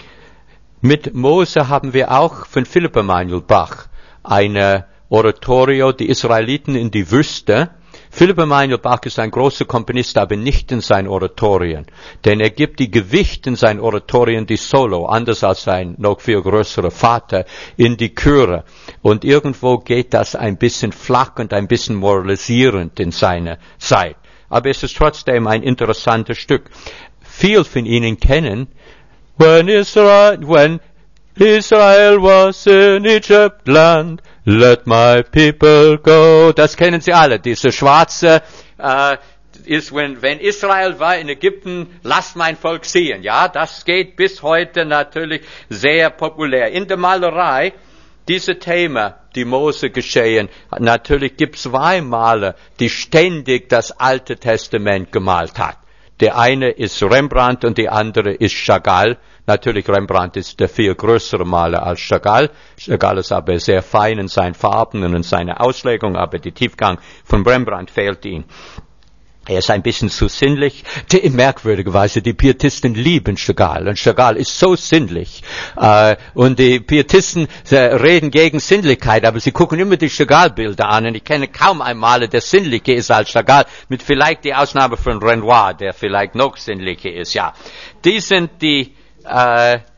Mit Mose haben wir auch von Philipp Emanuel Bach eine Oratorio, die Israeliten in die Wüste. Philipp Emanuel Bach ist ein großer Komponist, aber nicht in seinen Oratorien. Denn er gibt die Gewicht in seinen Oratorien, die Solo, anders als sein noch viel größerer Vater, in die Chöre. Und irgendwo geht das ein bisschen flach und ein bisschen moralisierend in seiner Zeit. Aber es ist trotzdem ein interessantes Stück. Viel von Ihnen kennen When Israel, when Israel was in Egypt land, let my people go. Das kennen Sie alle, diese schwarze, äh, ist, wenn, wenn Israel war in Ägypten, lasst mein Volk ziehen. Ja, das geht bis heute natürlich sehr populär. In der Malerei, diese Themen, die Mose geschehen, natürlich gibt es zwei Maler, die ständig das Alte Testament gemalt hat. Der eine ist Rembrandt und die andere ist Chagall. Natürlich, Rembrandt ist der viel größere Maler als Chagall. Chagall ist aber sehr fein in seinen Farben und in seiner Auslegung, aber der Tiefgang von Rembrandt fehlt ihm. Er ist ein bisschen zu sinnlich. Die, merkwürdigerweise, die Pietisten lieben Chagall. Und Chagall ist so sinnlich. Äh, und die Pietisten äh, reden gegen Sinnlichkeit, aber sie gucken immer die Chagall-Bilder an. Und ich kenne kaum einen Maler, der sinnlicher ist als Chagall, mit vielleicht die Ausnahme von Renoir, der vielleicht noch sinnlicher ist. Ja, die sind die äh, äh,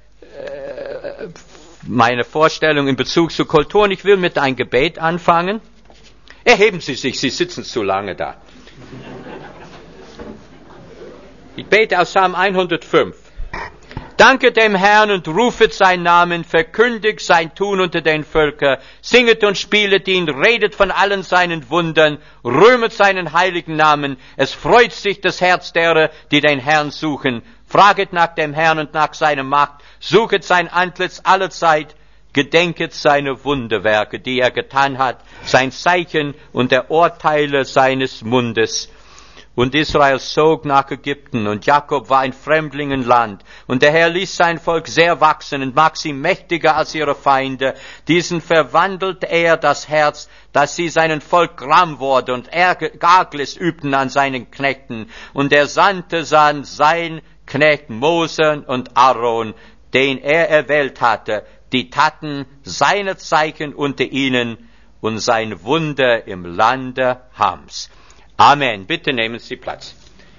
meine Vorstellung in Bezug zur Kultur. Und ich will mit einem Gebet anfangen. Erheben Sie sich, Sie sitzen zu lange da. Ich bete aus Psalm hundertfünf. Danke dem Herrn und rufet seinen Namen, verkündigt sein Tun unter den Völkern, singet und spielet ihn, redet von allen seinen Wundern, rühmet seinen heiligen Namen. Es freut sich das Herz derer, die den Herrn suchen. Fraget nach dem Herrn und nach seiner Macht, suchet sein Antlitz allezeit, gedenket seine Wunderwerke, die er getan hat, sein Zeichen und der Urteile seines Mundes. Und Israel zog nach Ägypten, und Jakob war ein Fremdling im Land. Und der Herr ließ sein Volk sehr wachsen und macht sie mächtiger als ihre Feinde. Diesen verwandelt er das Herz, dass sie seinen Volk gram wurde und Arglis übten an seinen Knechten. Und er sandte dann sein Knecht Mose und Aaron, den er erwählt hatte, die taten seine Zeichen unter ihnen und sein Wunder im Lande Hams. Amen. Bitte nehmen Sie Platz.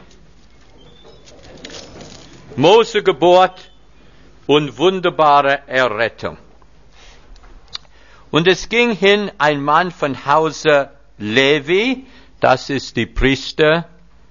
Mose Geburt und wunderbare Errettung. Und es ging hin ein Mann von Hause Levi, das ist die Priesterstamm,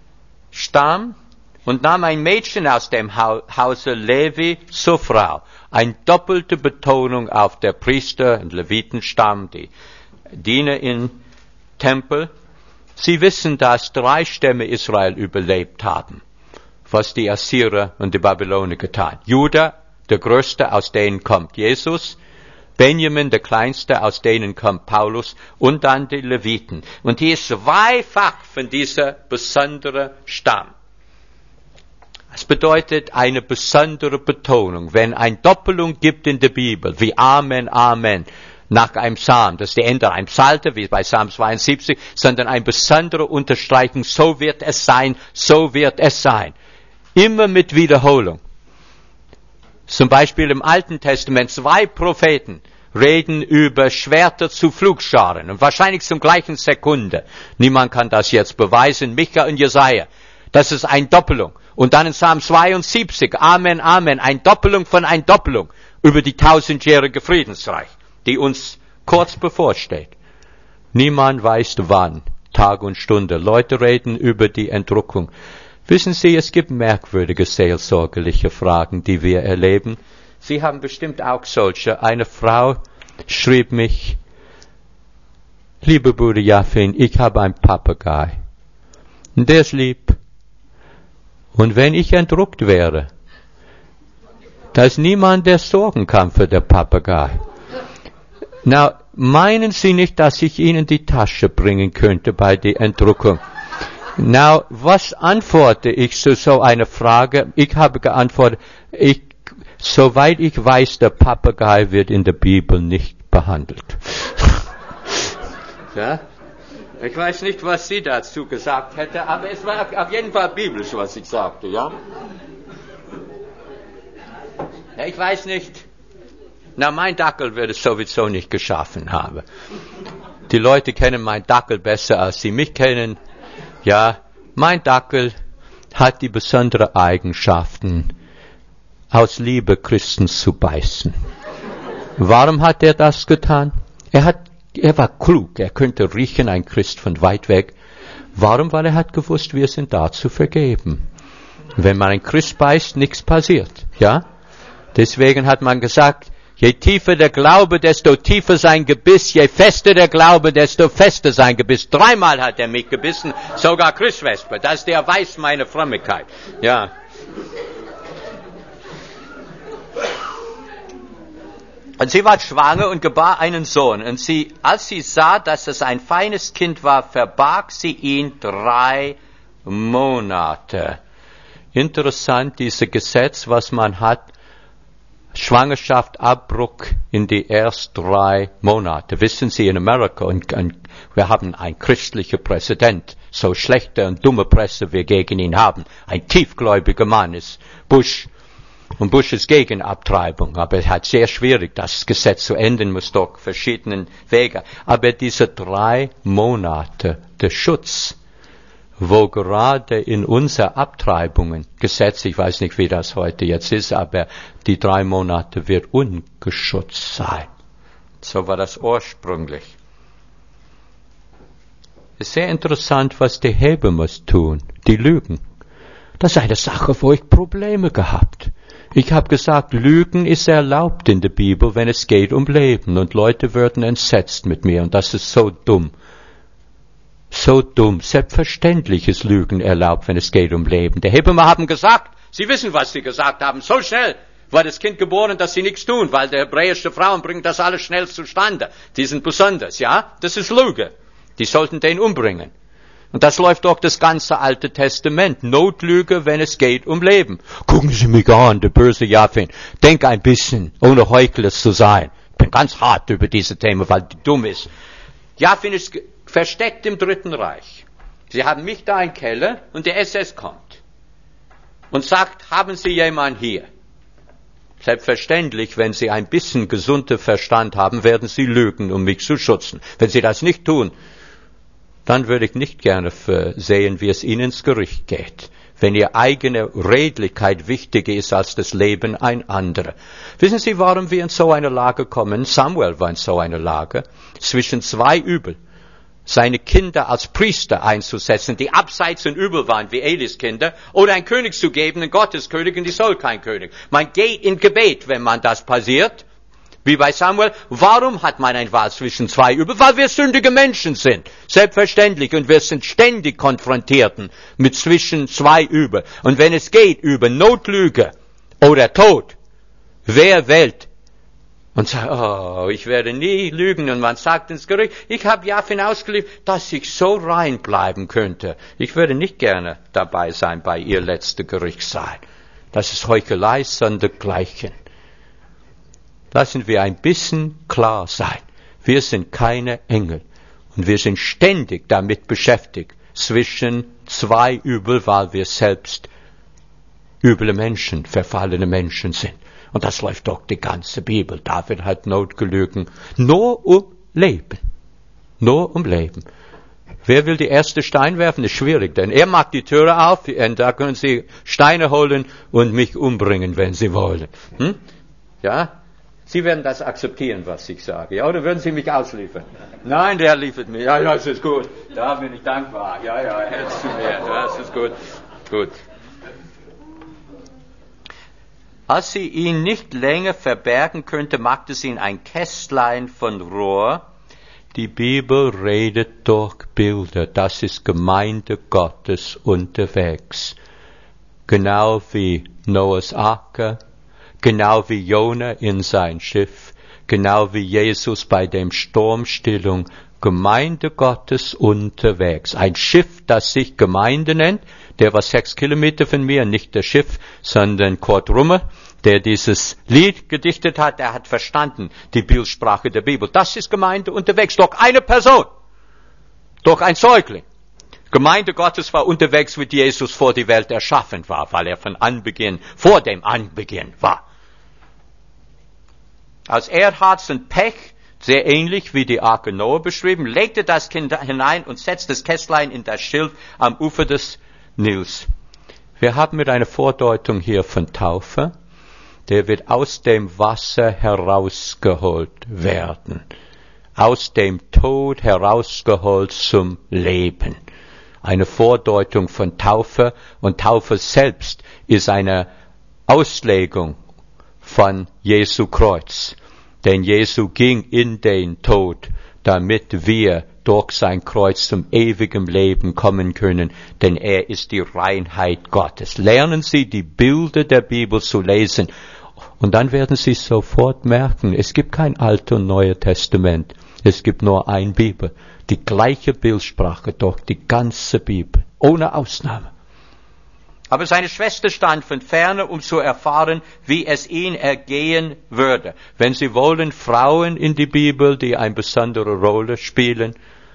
und nahm ein Mädchen aus dem Hause Levi zur Frau. Eine doppelte Betonung auf der Priester- und Levitenstamm, die Diener im Tempel. Sie wissen, dass drei Stämme Israel überlebt haben, was die Assyrer und die Babylonier getan. Juda, der Größte, aus denen kommt Jesus. Benjamin, der Kleinste, aus denen kommt Paulus. Und dann die Leviten. Und hier ist zweifach von dieser besonderen Stamm. Es bedeutet eine besondere Betonung. Wenn eine Doppelung gibt in der Bibel, wie Amen, Amen, nach einem Psalm, das ist die Ende ein Psalter, wie bei Psalm zweiundsiebzig, sondern eine besondere Unterstreichung, so wird es sein, so wird es sein. Immer mit Wiederholung. Zum Beispiel im Alten Testament zwei Propheten reden über Schwerter zu Flugscharen und wahrscheinlich zum gleichen Sekunde. Niemand kann das jetzt beweisen. Micha und Jesaja. Das ist eine Doppelung. Und dann in Psalm zweiundsiebzig, Amen, Amen, eine Doppelung von einer Doppelung über die tausendjährige Friedensreich, die uns kurz bevorsteht. Niemand weiß wann, Tag und Stunde. Leute reden über die Entrückung. Wissen Sie, es gibt merkwürdige seelsorgerliche Fragen, die wir erleben. Sie haben bestimmt auch solche. Eine Frau schrieb mich, lieber Bruder Jaffin, ich habe einen Papagei. Und der ist lieb. Und wenn ich entrückt wäre, da ist niemand, der sorgen kann für den Papagei. Na, meinen Sie nicht, dass ich Ihnen die Tasche bringen könnte bei der Entrückung? Na, was antworte ich zu so einer Frage? Ich habe geantwortet, ich, soweit ich weiß, der Papagei wird in der Bibel nicht behandelt. Ja? Ich weiß nicht, was sie dazu gesagt hätte, aber es war auf jeden Fall biblisch, was ich sagte, ja? Ja, ich weiß nicht. Na, mein Dackel wird es sowieso nicht geschaffen haben. Die Leute kennen meinen Dackel besser, als sie mich kennen. Ja, mein Dackel hat die besonderen Eigenschaften, aus Liebe Christen zu beißen. Warum hat er das getan? Er hat Er war klug, er könnte riechen, ein Christ von weit weg. Warum? Weil er hat gewusst, wir sind da zu vergeben. Wenn man ein Christ beißt, nichts passiert, ja? Deswegen hat man gesagt, je tiefer der Glaube, desto tiefer sein Gebiss, je fester der Glaube, desto fester sein Gebiss. Dreimal hat er mich gebissen, sogar Christwesper, dass der weiß meine Frömmigkeit, ja. Und sie war schwanger und gebar einen Sohn. Und sie, als sie sah, dass es ein feines Kind war, verbarg sie ihn drei Monate. Interessant, dieses Gesetz, was man hat, Schwangerschaft, Abbruch in die ersten drei Monate. Wissen Sie, in Amerika, und, und wir haben einen christlichen Präsident, so schlechte und dumme Presse wir gegen ihn haben. Ein tiefgläubiger Mann ist Bush. Und Bush ist gegen Abtreibung, aber er hat sehr schwierig, das Gesetz zu ändern, muss durch verschiedene Wege. Aber diese drei Monate der Schutz, wo gerade in unser Abtreibungen, Gesetz, ich weiß nicht, wie das heute jetzt ist, aber die drei Monate wird ungeschützt sein. So war das ursprünglich. Es ist sehr interessant, was die Hebammen tun, die lügen. Das ist eine Sache, wo ich Probleme gehabt. Ich habe gesagt, Lügen ist erlaubt in der Bibel, wenn es geht um Leben. Und Leute würden entsetzt mit mir. Und das ist so dumm. So dumm. Selbstverständlich ist Lügen erlaubt, wenn es geht um Leben. Die Hebammen haben gesagt, sie wissen, was sie gesagt haben. So schnell war das Kind geboren, dass sie nichts tun, weil die hebräische Frauen bringen das alles schnell zustande. Die sind besonders, ja? Das ist Lüge. Die sollten den umbringen. Und das läuft durch das ganze Alte Testament. Notlüge, wenn es geht um Leben. Gucken Sie mich an, der böse Jaffin. Denk ein bisschen, ohne Heuchler zu sein. Ich bin ganz hart über diese Themen, weil die dumm ist. Jaffin ist versteckt im Dritten Reich. Sie haben mich da im Keller und der S S kommt und sagt, haben Sie jemanden hier? Selbstverständlich, wenn Sie ein bisschen gesunden Verstand haben, werden Sie lügen, um mich zu schützen. Wenn Sie das nicht tun, dann würde ich nicht gerne sehen, wie es Ihnen ins Gericht geht, wenn Ihre eigene Redlichkeit wichtiger ist als das Leben ein anderer. Wissen Sie, warum wir in so eine Lage kommen? Samuel war in so einer Lage, zwischen zwei Übel, seine Kinder als Priester einzusetzen, die abseits und übel waren, wie Elis Kinder, oder einen König zu geben, einen Gotteskönig, und die soll kein König. Man geht in Gebet, wenn man das passiert, wie bei Samuel. Warum hat man eine Wahl zwischen zwei Übel? Weil wir sündige Menschen sind. Selbstverständlich. Und wir sind ständig konfrontiert mit zwischen zwei Übel. Und wenn es geht über Notlüge oder Tod, wer wählt? Und sagt, oh, ich werde nie lügen. Und man sagt ins Gericht, ich habe Jaffin ausgeliefert, dass ich so rein bleiben könnte. Ich würde nicht gerne dabei sein bei ihr letzter Gerichtssaal. Das ist Heuchelei sondergleichen. Lassen wir ein bisschen klar sein. Wir sind keine Engel. Und wir sind ständig damit beschäftigt, zwischen zwei Übel, weil wir selbst üble Menschen, verfallene Menschen sind. Und das läuft doch die ganze Bibel. David hat Not gelügen. Nur um Leben. Nur um Leben. Wer will die erste Stein werfen? Ist schwierig, denn er macht die Türe auf, und da können Sie Steine holen und mich umbringen, wenn Sie wollen. Hm? Ja? Sie werden das akzeptieren, was ich sage. Ja, oder würden Sie mich ausliefern? Nein, der liefert mich. Ja, ja, das ist gut. Da bin ich dankbar. Ja, ja, hältst du mir. Das ist gut. Gut. Als sie ihn nicht länger verbergen könnte, machte sie ihn ein Kästlein von Rohr. Die Bibel redet durch Bilder. Das ist Gemeinde Gottes unterwegs. Genau wie Noahs Arke, genau wie Jona in sein Schiff, genau wie Jesus bei dem Sturmstillung. Gemeinde Gottes unterwegs. Ein Schiff, das sich Gemeinde nennt, der war sechs Kilometer von mir, nicht das Schiff, sondern Kurt Rummer, der dieses Lied gedichtet hat, der hat verstanden die Bildsprache der Bibel. Das ist Gemeinde unterwegs, doch eine Person, doch ein Säugling. Gemeinde Gottes war unterwegs, wie Jesus vor die Welt erschaffen war, weil er von Anbeginn, vor dem Anbeginn war. Als Erdharz und Pech, sehr ähnlich wie die Arke Noah beschrieben, legte das Kind hinein und setzte das Kästlein in das Schilf am Ufer des Nils. Wir haben mit einer Vordeutung hier von Taufe. Der wird aus dem Wasser herausgeholt werden. Aus dem Tod herausgeholt zum Leben. Eine Vordeutung von Taufe, und Taufe selbst ist eine Auslegung von Jesu Kreuz. Denn Jesu ging in den Tod, damit wir durch sein Kreuz zum ewigen Leben kommen können, denn er ist die Reinheit Gottes. Lernen Sie, die Bilder der Bibel zu lesen, und dann werden Sie sofort merken, es gibt kein Altes und Neues Testament, es gibt nur ein Bibel, die gleiche Bildsprache durch die ganze Bibel, ohne Ausnahme. Aber seine Schwester stand von ferne, um zu erfahren, wie es ihn ergehen würde. Wenn Sie wollen, Frauen in die Bibel, die eine besondere Rolle spielen,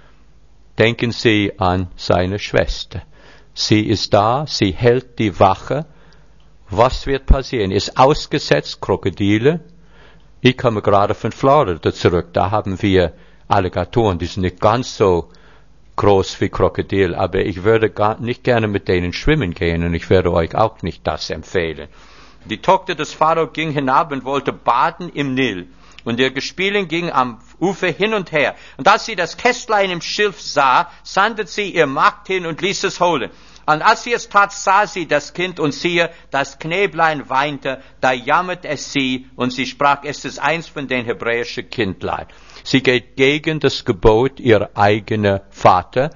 denken Sie an seine Schwester. Sie ist da, sie hält die Wache. Was wird passieren? Ist ausgesetzt, Krokodile. Ich komme gerade von Florida zurück. Da haben wir Alligatoren, die sind nicht ganz so groß wie Krokodil, aber ich würde gar nicht gerne mit denen schwimmen gehen, und ich werde euch auch nicht das empfehlen. Die Tochter des Pharao ging hinab und wollte baden im Nil, und ihr Gespielin ging am Ufer hin und her. Und als sie das Kästlein im Schilf sah, sandte sie ihr Magd hin und ließ es holen. Und als sie es tat, sah sie das Kind, und siehe, das Knäblein weinte, da jammert es sie, und sie sprach, es ist eins von den hebräischen Kindlein. Sie geht gegen das Gebot ihrer eigenen Vater.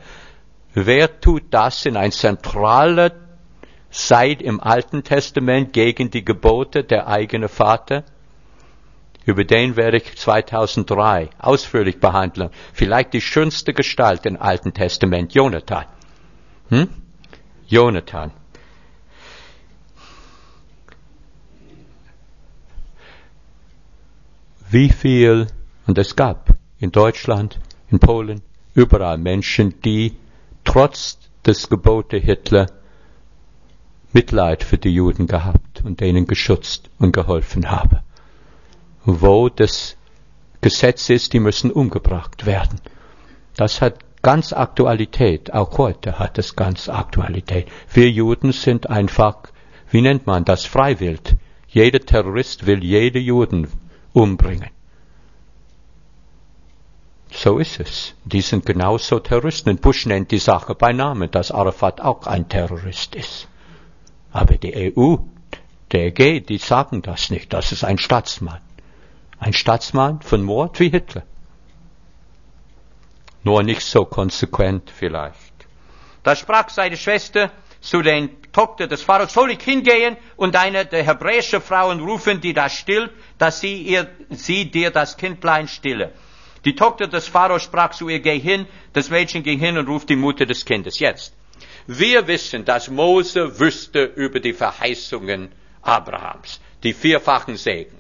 Wer tut das in ein zentraler Zeit im Alten Testament gegen die Gebote der eigenen Vater? Über den werde ich zweitausenddrei ausführlich behandeln. Vielleicht die schönste Gestalt im Alten Testament, Jonathan. Hm? Jonathan. Wie viel, und es gab in Deutschland, in Polen, überall Menschen, die trotz des Gebote Hitler Mitleid für die Juden gehabt und denen geschützt und geholfen haben. Wo das Gesetz ist, die müssen umgebracht werden. Das hat ganz Aktualität, auch heute hat es ganz Aktualität. Wir Juden sind einfach, wie nennt man das, freiwillig. Jeder Terrorist will jede Juden umbringen. So ist es. Die sind genauso Terroristen. Bush nennt die Sache bei Namen, dass Arafat auch ein Terrorist ist. Aber die E U, der E G, die sagen das nicht. Das ist ein Staatsmann. Ein Staatsmann von Mord wie Hitler. Nur nicht so konsequent vielleicht. Da sprach seine Schwester zu den Tochter des Pharao, soll ich hingehen und eine der hebräischen Frauen rufen, die da stillt, dass sie, ihr, sie dir das Kindlein stille. Die Tochter des Pharao sprach zu ihr, geh hin. Das Mädchen ging hin und ruft die Mutter des Kindes. Jetzt, wir wissen, dass Mose wüsste über die Verheißungen Abrahams, die vierfachen Segen.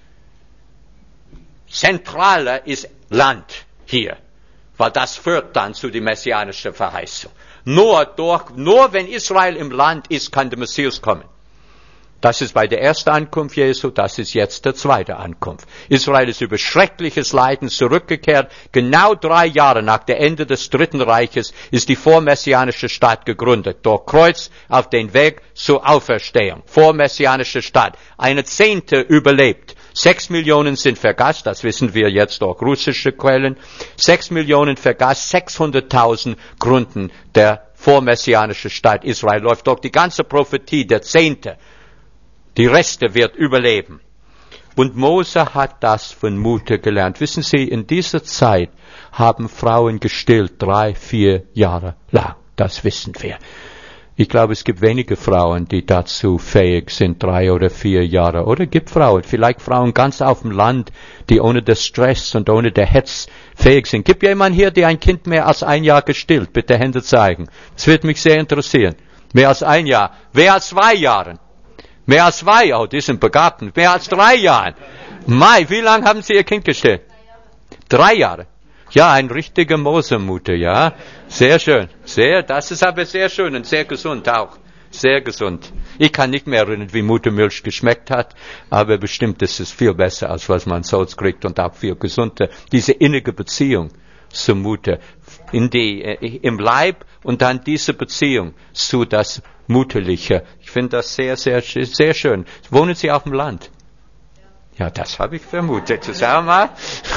Zentraler ist Land hier, weil das führt dann zu der messianischen Verheißung. Nur durch, nur wenn Israel im Land ist, kann der Messias kommen. Das ist bei der ersten Ankunft Jesu, das ist jetzt der zweite Ankunft. Israel ist über schreckliches Leiden zurückgekehrt. Genau drei Jahre nach dem Ende des Dritten Reiches ist die vormessianische Stadt gegründet. Durch Kreuz auf den Weg zur Auferstehung. Vormessianische Stadt. Eine Zehnte überlebt. Sechs Millionen sind vergast, das wissen wir jetzt durch russische Quellen. Sechs Millionen vergast, sechshunderttausend gründen der vormessianische Stadt Israel. Läuft durch die ganze Prophetie, der Zehnte. Die Reste wird überleben. Und Mose hat das von Mutter gelernt. Wissen Sie, in dieser Zeit haben Frauen gestillt, drei, vier Jahre lang. Das wissen wir. Ich glaube, es gibt wenige Frauen, die dazu fähig sind, drei oder vier Jahre. Oder gibt Frauen, vielleicht Frauen ganz auf dem Land, die ohne den Stress und ohne den Hetz fähig sind. Gibt jemand hier, der ein Kind mehr als ein Jahr gestillt? Bitte Hände zeigen. Das wird mich sehr interessieren. Mehr als ein Jahr. Mehr als zwei Jahren. Mehr als zwei, oh, die sind begabt. Mehr als drei Jahren. Mai, wie lange haben Sie Ihr Kind gestillt? Drei Jahre. Ja, ein richtiger Mosemutter, ja. Sehr schön. Sehr, das ist aber sehr schön und sehr gesund auch. Sehr gesund. Ich kann nicht mehr erinnern, wie Muttermilch geschmeckt hat, aber bestimmt ist es viel besser, als was man sonst kriegt und auch viel gesunder. Diese innige Beziehung zur Mutter, in die, äh, im Leib und dann diese Beziehung zu das Mutterliche. Ich finde das sehr, sehr, sehr schön. Wohnen Sie auf dem Land? Ja, das habe ich vermutet. Sag mal.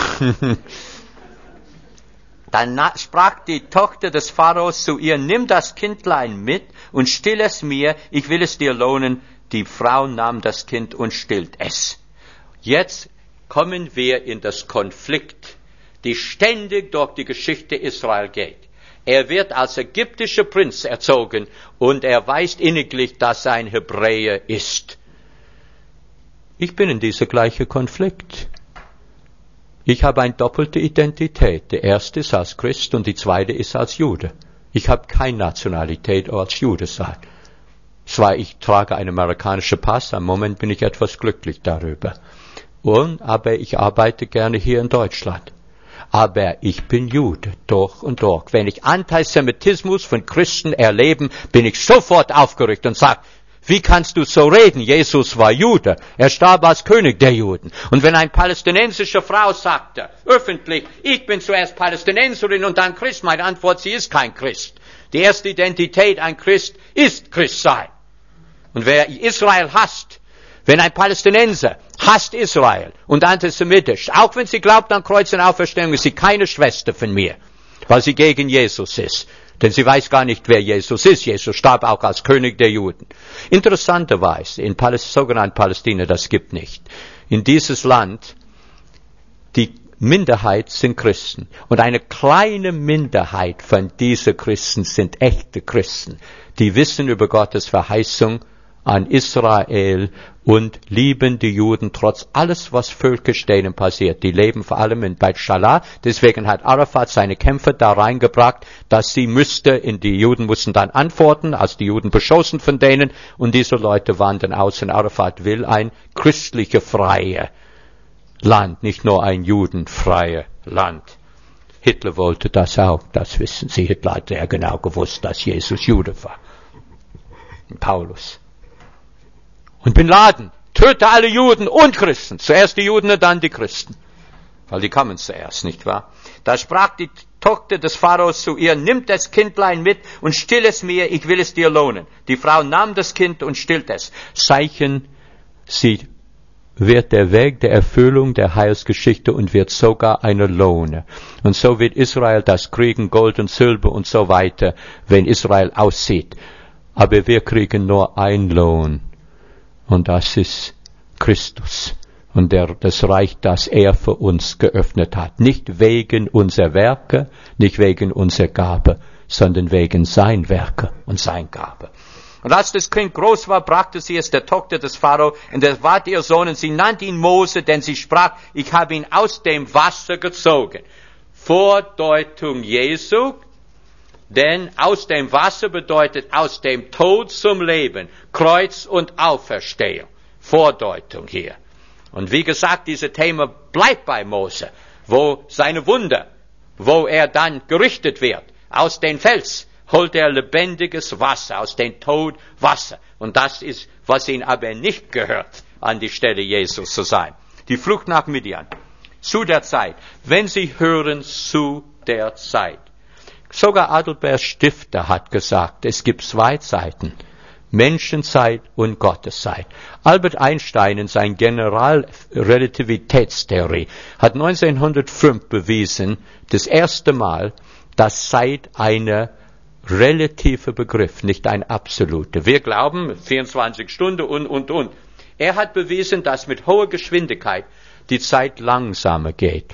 Dann sprach die Tochter des Pharaos zu ihr, nimm das Kindlein mit und still es mir, ich will es dir lohnen. Die Frau nahm das Kind und stillt es. Jetzt kommen wir in das Konflikt, die ständig durch die Geschichte Israel geht. Er wird als ägyptischer Prinz erzogen und er weiß inniglich, dass er ein Hebräer ist. Ich bin in diesem gleichen Konflikt. Ich habe eine doppelte Identität. Die erste ist als Christ und die zweite ist als Jude. Ich habe keine Nationalität als Jude sein. Zwar, ich trage einen amerikanischen Pass, am Moment bin ich etwas glücklich darüber. Und, aber ich arbeite gerne hier in Deutschland. Aber ich bin Jude, durch und durch. Wenn ich Antisemitismus von Christen erlebe, bin ich sofort aufgeregt und sage, wie kannst du so reden? Jesus war Jude. Er starb als König der Juden. Und wenn eine palästinensische Frau sagte, öffentlich, ich bin zuerst Palästinenserin und dann Christ, meine Antwort, sie ist kein Christ. Die erste Identität ein Christ ist Christ sein. Und wer Israel hasst, wenn ein Palästinenser hasst Israel und antisemitisch, auch wenn sie glaubt an Kreuz und Auferstehung, ist sie keine Schwester von mir, weil sie gegen Jesus ist. Denn sie weiß gar nicht, wer Jesus ist. Jesus starb auch als König der Juden. Interessanterweise, in Paläst- sogenannten Palästina, das gibt nicht. In dieses Land, die Minderheit sind Christen. Und eine kleine Minderheit von diesen Christen sind echte Christen. Die wissen über Gottes Verheißung an Israel und lieben die Juden trotz alles, was völkisch denen passiert. Die leben vor allem in Beit Shalah. Deswegen hat Arafat seine Kämpfer da reingebracht, dass sie müsste, in die Juden mussten dann antworten, als die Juden beschossen von denen. Und diese Leute wandern aus und Arafat will ein christliche freie Land, nicht nur ein judenfreie Land. Hitler wollte das auch, das wissen Sie. Hitler hat sehr genau gewusst, dass Jesus Jude war. Und Paulus. Und Bin Laden, töte alle Juden und Christen. Zuerst die Juden und dann die Christen. Weil die kamen zuerst, nicht wahr? Da sprach die Tochter des Pharaos zu ihr, nimm das Kindlein mit und still es mir, ich will es dir lohnen. Die Frau nahm das Kind und stillt es. Zeichen, sie wird der Weg der Erfüllung der Heilsgeschichte und wird sogar eine Lohne. Und so wird Israel das kriegen, Gold und Silber und so weiter, wenn Israel aussieht. Aber wir kriegen nur einen Lohn. Und das ist Christus und der, das Reich, das er für uns geöffnet hat. Nicht wegen unserer Werke, nicht wegen unserer Gabe, sondern wegen sein Werke und sein Gabe. Und als das Kind groß war, brachte sie es der Tochter des Pharao, und er ward ihr Sohn, und sie nannte ihn Mose, denn sie sprach, ich habe ihn aus dem Wasser gezogen. Vordeutung Jesu. Denn aus dem Wasser bedeutet aus dem Tod zum Leben, Kreuz und Auferstehung. Vordeutung hier. Und wie gesagt, dieses Thema bleibt bei Mose, wo seine Wunder, wo er dann gerichtet wird, aus dem Fels, holt er lebendiges Wasser aus dem Tod Wasser. Und das ist, was ihnen aber nicht gehört, an die Stelle Jesus zu sein. Die Flucht nach Midian. Zu der Zeit. Wenn Sie hören, zu der Zeit. Sogar Adalbert Stifter hat gesagt, es gibt zwei Zeiten. Menschenzeit und Gotteszeit. Albert Einstein in seiner Generalrelativitätstheorie hat neunzehnhundertfünf bewiesen, das erste Mal, dass Zeit eine relative Begriff, nicht ein absoluter. Wir glauben vierundzwanzig Stunden und, und, und. Er hat bewiesen, dass mit hoher Geschwindigkeit die Zeit langsamer geht.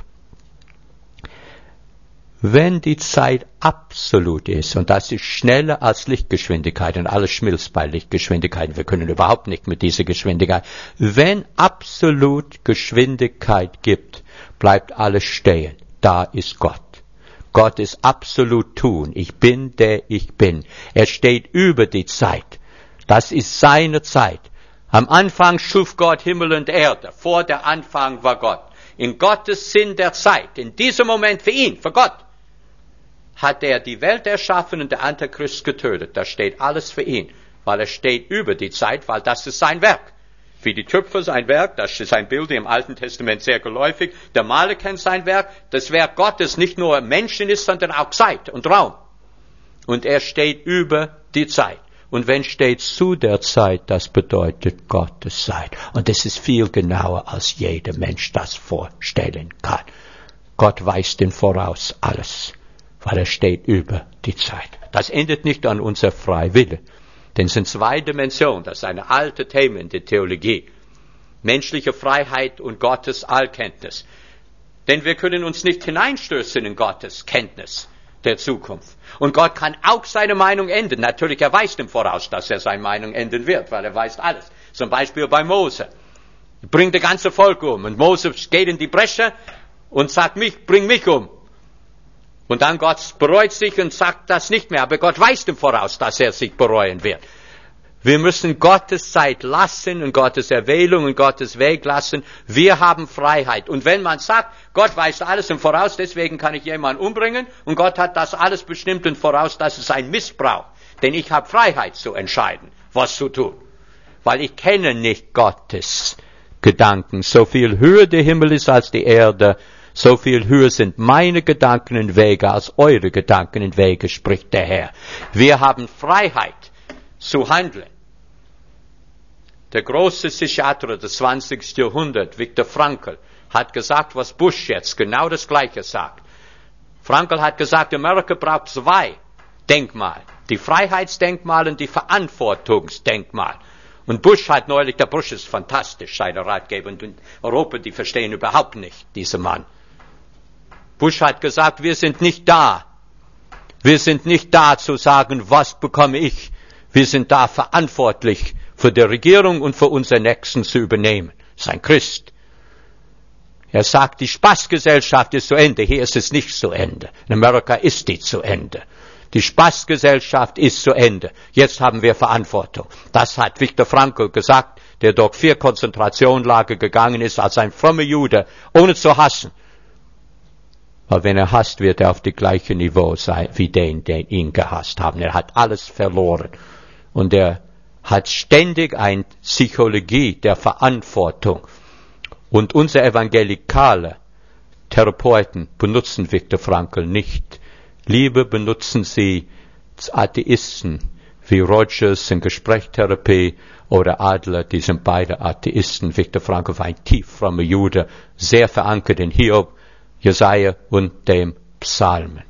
Wenn die Zeit absolut ist, und das ist schneller als Lichtgeschwindigkeit, und alles schmilzt bei Lichtgeschwindigkeit, wir können überhaupt nicht mit dieser Geschwindigkeit, wenn absolut Geschwindigkeit gibt, bleibt alles stehen. Da ist Gott. Gott ist absolut tun. Ich bin, der ich bin. Er steht über die Zeit. Das ist seine Zeit. Am Anfang schuf Gott Himmel und Erde. Vor der Anfang war Gott. In Gottes Sinn der Zeit, in diesem Moment für ihn, für Gott, hat er die Welt erschaffen und der Antichrist getötet. Da steht alles für ihn, weil er steht über die Zeit, weil das ist sein Werk. Wie die Töpfer sein Werk, das ist ein Bild im Alten Testament sehr geläufig. Der Maler kennt sein Werk. Das Werk Gottes nicht nur Menschen ist, sondern auch Zeit und Raum. Und er steht über die Zeit. Und wenn steht zu der Zeit, das bedeutet Gottes Zeit. Und das ist viel genauer, als jeder Mensch das vorstellen kann. Gott weist in Voraus alles, weil er steht über die Zeit. Das endet nicht an unser Freiwille. Denn es sind zwei Dimensionen, das ist eine alte Thema in der Theologie. Menschliche Freiheit und Gottes Allkenntnis. Denn wir können uns nicht hineinstürzen in Gottes Kenntnis der Zukunft. Und Gott kann auch seine Meinung ändern. Natürlich, er weiß im Voraus, dass er seine Meinung ändern wird, weil er weiß alles. Zum Beispiel bei Mose. Er bringt das ganze Volk um. Und Mose geht in die Bresche und sagt, mich, bring mich um. Und dann Gott bereut sich und sagt das nicht mehr. Aber Gott weiß im Voraus, dass er sich bereuen wird. Wir müssen Gottes Zeit lassen und Gottes Erwählung und Gottes Weg lassen. Wir haben Freiheit. Und wenn man sagt, Gott weiß alles im Voraus, deswegen kann ich jemanden umbringen, und Gott hat das alles bestimmt im Voraus, das ist ein Missbrauch. Denn ich habe Freiheit zu entscheiden, was zu tun. Weil ich kenne nicht Gottes Gedanken. So viel höher der Himmel ist als die Erde, so viel höher sind meine Gedanken und Wege als eure Gedanken und Wege, spricht der Herr. Wir haben Freiheit zu handeln. Der große Psychiater des zwanzigsten Jahrhunderts, Viktor Frankl, hat gesagt, was Bush jetzt genau das Gleiche sagt. Frankl hat gesagt, Amerika braucht zwei Denkmale. Die Freiheitsdenkmal und die Verantwortungsdenkmal. Und Bush hat neulich, der Bush ist fantastisch, seine Ratgeber, und in Europa, die verstehen überhaupt nicht, diesen Mann. Bush hat gesagt, wir sind nicht da. Wir sind nicht da zu sagen, was bekomme ich. Wir sind da verantwortlich für die Regierung und für unseren Nächsten zu übernehmen. Das ist ein Christ. Er sagt, die Spaßgesellschaft ist zu Ende. Hier ist es nicht zu Ende. In Amerika ist die zu Ende. Die Spaßgesellschaft ist zu Ende. Jetzt haben wir Verantwortung. Das hat Viktor Frankl gesagt, der durch vier Konzentrationslager gegangen ist als ein frommer Jude, ohne zu hassen. Weil wenn er hasst, wird er auf dem gleichen Niveau sein wie den, den ihn gehasst haben. Er hat alles verloren. Und er hat ständig eine Psychologie der Verantwortung. Und unsere evangelikale Therapeuten benutzen Viktor Frankl nicht. Lieber benutzen sie Atheisten wie Rogers in Gesprächstherapie oder Adler, die sind beide Atheisten. Viktor Frankl war ein tief frommer Jude, sehr verankert in Hiob, Jesaja und dem Psalmen.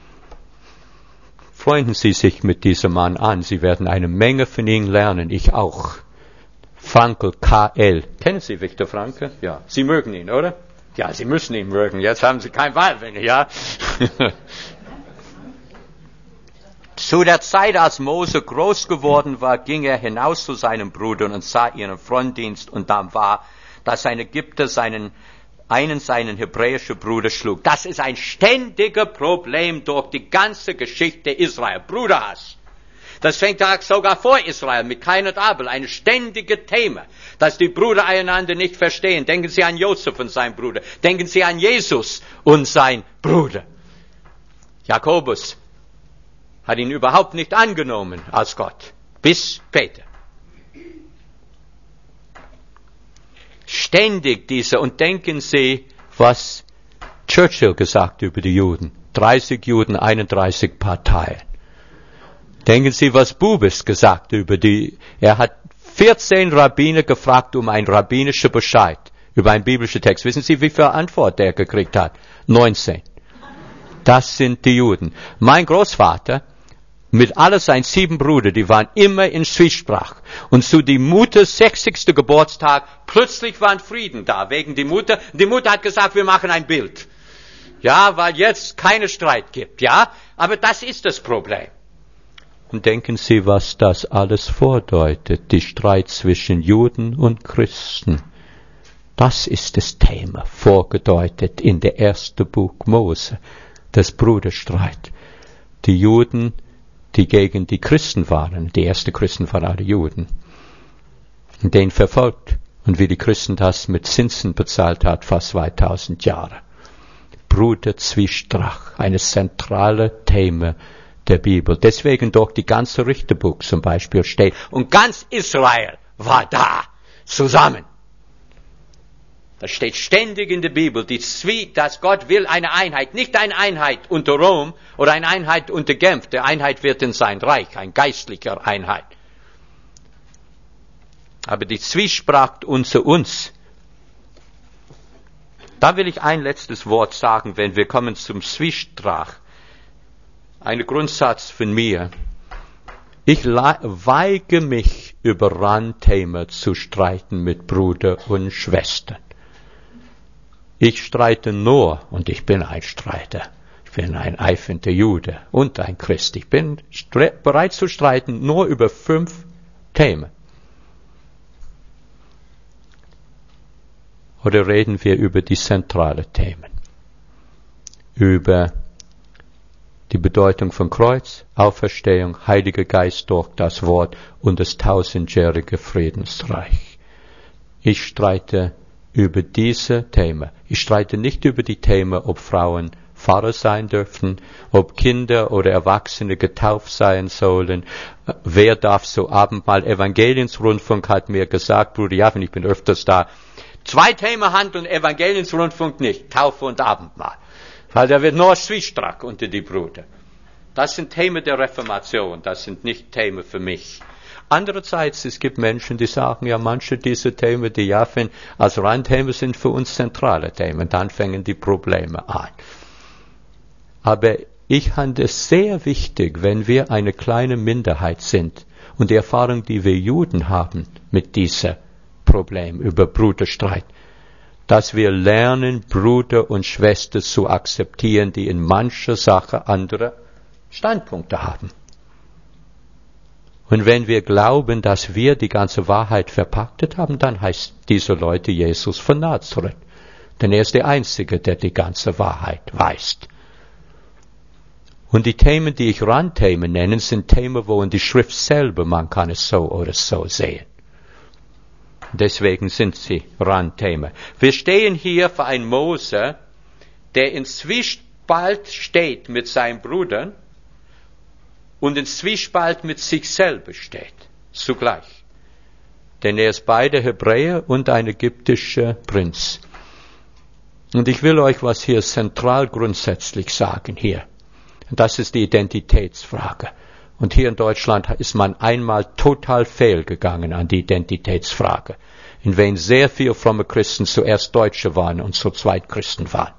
Freunden Sie sich mit diesem Mann an. Sie werden eine Menge von ihm lernen. Ich auch. Frankl, K L. Kennen Sie Viktor Frankl? Ja. Sie mögen ihn, oder? Ja, Sie müssen ihn mögen. Jetzt haben Sie kein Wahl, ja? Zu der Zeit, als Mose groß geworden war, ging er hinaus zu seinen Brüdern und sah ihren Frondienst, und dann war, dass ein Ägypter seinen einen seinen hebräischen Bruder schlug. Das ist ein ständiger Problem durch die ganze Geschichte Israel. Bruderhass. Das fängt sogar vor Israel mit Kain und Abel. Ein ständiges Thema, dass die Brüder einander nicht verstehen. Denken Sie an Josef und seinen Bruder. Denken Sie an Jesus und sein Bruder. Jakobus hat ihn überhaupt nicht angenommen als Gott. Bis später. Ständig diese, und denken Sie, was Churchill gesagt über die Juden. dreißig Juden, einunddreißig Parteien. Denken Sie, was Bubis gesagt über die, er hat vierzehn Rabbiner gefragt um ein rabbinischer Bescheid über einen biblischen Text. Wissen Sie, wie viele Antworten er gekriegt hat? neunzehn. Das sind die Juden. Mein Großvater, mit alle seinen sieben Brüdern, die waren immer in Zwiesprach. Und zu die Mutter sechzigsten Geburtstag, plötzlich war Frieden da, wegen die Mutter. Die Mutter hat gesagt, wir machen ein Bild. Ja, weil jetzt keine Streit gibt, ja. Aber das ist das Problem. Und denken Sie, was das alles vordeutet, die Streit zwischen Juden und Christen. Das ist das Thema, vorgedeutet in der ersten Buch Mose, das Bruderstreit. Die Juden, die gegen die Christen waren, die ersten Christen waren alle Juden, und den verfolgt, und wie die Christen das mit Zinsen bezahlt hat, fast zweitausend Jahre. Bruderzwiestrach, eine zentrale Thema der Bibel. Deswegen doch die ganze Richterbuch zum Beispiel steht. Und ganz Israel war da, zusammen. Das steht ständig in der Bibel, die Zwie, dass Gott will eine Einheit, nicht eine Einheit unter Rom oder eine Einheit unter Genf. Die Einheit wird in sein Reich, eine geistliche Einheit. Aber die Zwiespracht unter uns, da will ich ein letztes Wort sagen, wenn wir kommen zum Zwiestrach. Ein Grundsatz von mir. Ich weige mich, über Randthemen zu streiten mit Brüdern und Schwestern. Ich streite nur, und ich bin ein Streiter, ich bin ein eifernder Jude und ein Christ. Ich bin bereit zu streiten nur über fünf Themen. Oder reden wir über die zentralen Themen? Über die Bedeutung von Kreuz, Auferstehung, Heiliger Geist durch das Wort und das tausendjährige Friedensreich. Ich streite über diese Themen. Ich streite nicht über die Themen, ob Frauen Pfarrer sein dürfen, ob Kinder oder Erwachsene getauft sein sollen, wer darf so Abendmahl. Evangeliensrundfunk hat mir gesagt, Bruder Jaffin, ich bin öfters da, zwei Themen handeln Evangeliensrundfunk nicht, Taufe und Abendmahl. Weil da wird nur Zwiestrach unter die Brüder. Das sind Themen der Reformation, das sind nicht Themen für mich. Andererseits, es gibt Menschen, die sagen, ja, manche dieser Themen, die Jaffin als Randthemen sind für uns zentrale Themen. Dann fängen die Probleme an. Aber ich halte es sehr wichtig, wenn wir eine kleine Minderheit sind und die Erfahrung, die wir Juden haben mit diesem Problem über Bruderstreit, dass wir lernen, Brüder und Schwestern zu akzeptieren, die in mancher Sache andere Standpunkte haben. Und wenn wir glauben, dass wir die ganze Wahrheit verpachtet haben, dann heißt diese Leute Jesus von Nazareth. Denn er ist der Einzige, der die ganze Wahrheit weiß. Und die Themen, die ich Randthemen nenne, sind Themen, wo in die Schrift selber man kann es so oder so sehen. Deswegen sind sie Randthemen. Wir stehen hier für einen Mose, der in Zwiespalt steht mit seinen Brüdern und in Zwiespalt mit sich selber steht, zugleich. Denn er ist beide Hebräer und ein ägyptischer Prinz. Und ich will euch was hier zentral grundsätzlich sagen hier. Das ist die Identitätsfrage. Und hier in Deutschland ist man einmal total fehlgegangen an die Identitätsfrage, in wen sehr viele fromme Christen zuerst Deutsche waren und zu zweit Christen waren.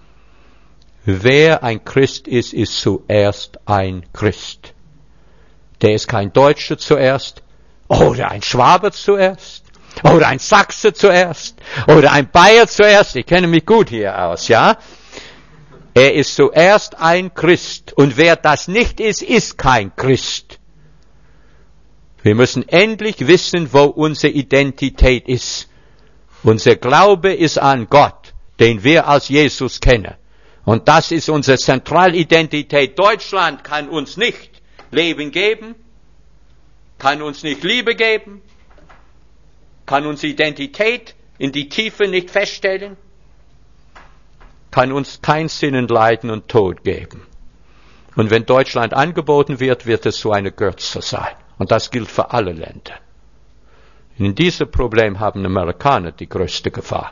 Wer ein Christ ist, ist zuerst ein Christ. Der ist kein Deutscher zuerst, oder ein Schwabe zuerst, oder ein Sachse zuerst, oder ein Bayer zuerst. Ich kenne mich gut hier aus, ja? Er ist zuerst ein Christ. Und wer das nicht ist, ist kein Christ. Wir müssen endlich wissen, wo unsere Identität ist. Unser Glaube ist an Gott, den wir als Jesus kennen. Und das ist unsere Zentralidentität. Deutschland kann uns nicht Leben geben, kann uns nicht Liebe geben, kann unsere Identität in die Tiefe nicht feststellen, kann uns kein Sinnen, Leiden und Tod geben. Und wenn Deutschland angeboten wird, wird es so eine Grütze sein. Und das gilt für alle Länder. Und in diesem Problem haben Amerikaner die größte Gefahr.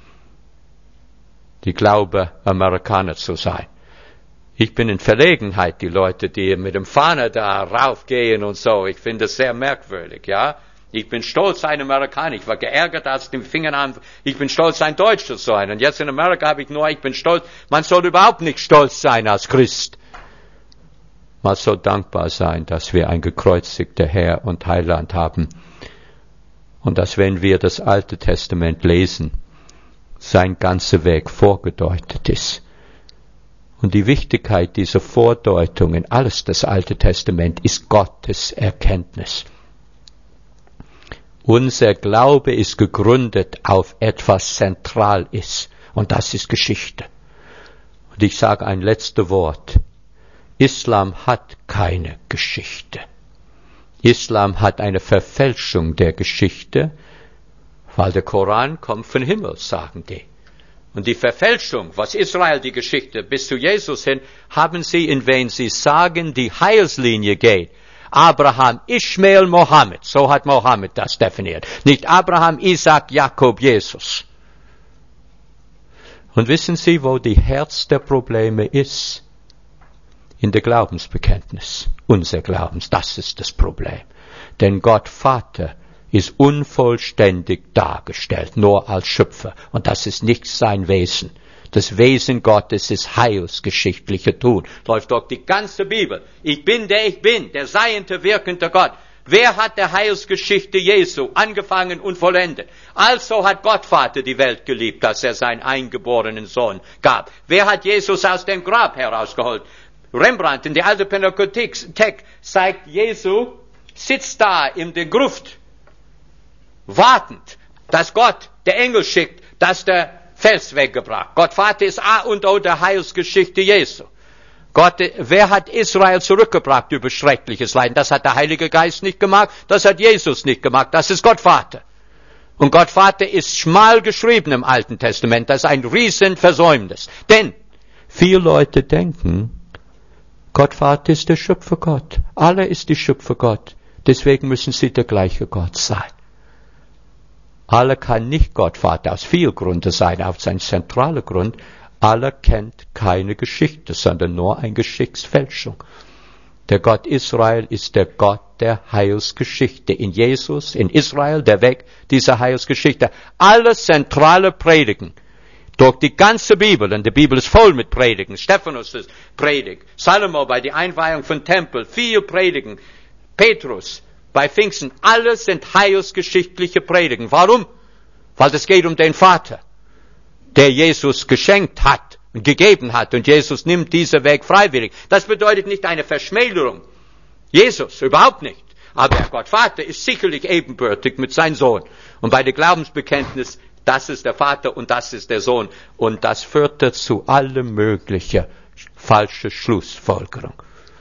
Die glauben, Amerikaner zu sein. Ich bin in Verlegenheit, die Leute, die mit dem Fahne da raufgehen und so. Ich finde es sehr merkwürdig, ja. Ich bin stolz, ein Amerikaner. Ich war geärgert, als die Finger an. Ich bin stolz, ein Deutscher zu sein. Und jetzt in Amerika habe ich nur, ich bin stolz. Man soll überhaupt nicht stolz sein als Christ. Man soll dankbar sein, dass wir ein gekreuzigter Herr und Heiland haben. Und dass, wenn wir das Alte Testament lesen, sein ganzer Weg vorgedeutet ist. Und die Wichtigkeit dieser Vordeutungen, alles das Alte Testament, ist Gottes Erkenntnis. Unser Glaube ist gegründet auf etwas zentral ist. Und das ist Geschichte. Und ich sage ein letztes Wort. Islam hat keine Geschichte. Islam hat eine Verfälschung der Geschichte, weil der Koran kommt vom Himmel, sagen die. Und die Verfälschung, was Israel die Geschichte bis zu Jesus hin, haben sie, in wen sie sagen, die Heilslinie geht. Abraham, Ishmael, Mohammed. So hat Mohammed das definiert. Nicht Abraham, Isaac, Jakob, Jesus. Und wissen Sie, wo die Herz der Probleme ist? In der Glaubensbekenntnis. Unser Glaubens, das ist das Problem. Denn Gott Vater ist unvollständig dargestellt, nur als Schöpfer. Und das ist nicht sein Wesen. Das Wesen Gottes ist heilsgeschichtliche Tun. Läuft doch die ganze Bibel. Ich bin, der ich bin, der seiende, wirkende Gott. Wer hat der Heilsgeschichte Jesu angefangen und vollendet? Also hat Gott Vater die Welt geliebt, dass er seinen eingeborenen Sohn gab. Wer hat Jesus aus dem Grab herausgeholt? Rembrandt in der alten Pinakothek zeigt, Jesu sitzt da in der Gruft, wartend, dass Gott, der Engel schickt, dass der Fels weggebracht. Gott Vater ist A und O der Heilsgeschichte Jesu. Gott, wer hat Israel zurückgebracht über schreckliches Leiden? Das hat der Heilige Geist nicht gemacht, das hat Jesus nicht gemacht, das ist Gott Vater. Und Gott Vater ist schmal geschrieben im Alten Testament, das ist ein Riesenversäumnis. Denn viele Leute denken, Gott Vater ist der Schöpfergott. Allah ist der Schöpfergott. Deswegen müssen sie der gleiche Gott sein. Allah kann nicht Gott Vater aus vielen Gründen sein, auf seinen zentralen Grund. Allah kennt keine Geschichte, sondern nur eine Geschichtsfälschung. Der Gott Israel ist der Gott der Heilsgeschichte. In Jesus, in Israel, der Weg dieser Heilsgeschichte. Alle zentrale Predigen. Durch die ganze Bibel, und die Bibel ist voll mit Predigen, Stephanus ist Predigt, Salomo bei der Einweihung von Tempel, viel Predigen, Petrus bei Pfingsten, alle sind heilsgeschichtliche Predigen. Warum? Weil es geht um den Vater, der Jesus geschenkt hat und gegeben hat, und Jesus nimmt diesen Weg freiwillig. Das bedeutet nicht eine Verschmälerung. Jesus, überhaupt nicht. Aber der Gott Vater ist sicherlich ebenbürtig mit seinem Sohn. Und bei der Glaubensbekenntnis, das ist der Vater und das ist der Sohn. Und das führte zu allem möglichen falschen Schlussfolgerung.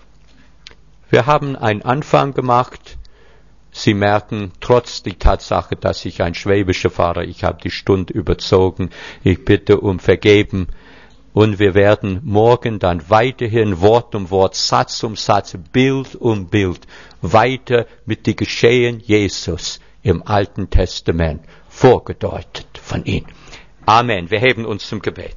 Wir haben einen Anfang gemacht. Sie merken, trotz der Tatsache, dass ich ein Schwäbischer Pfarrer, ich habe die Stunde überzogen. Ich bitte um Vergeben. Und wir werden morgen dann weiterhin Wort um Wort, Satz um Satz, Bild um Bild weiter mit den Geschehen Jesus im Alten Testament vorgedeutet von ihm. Amen. Wir heben uns zum Gebet.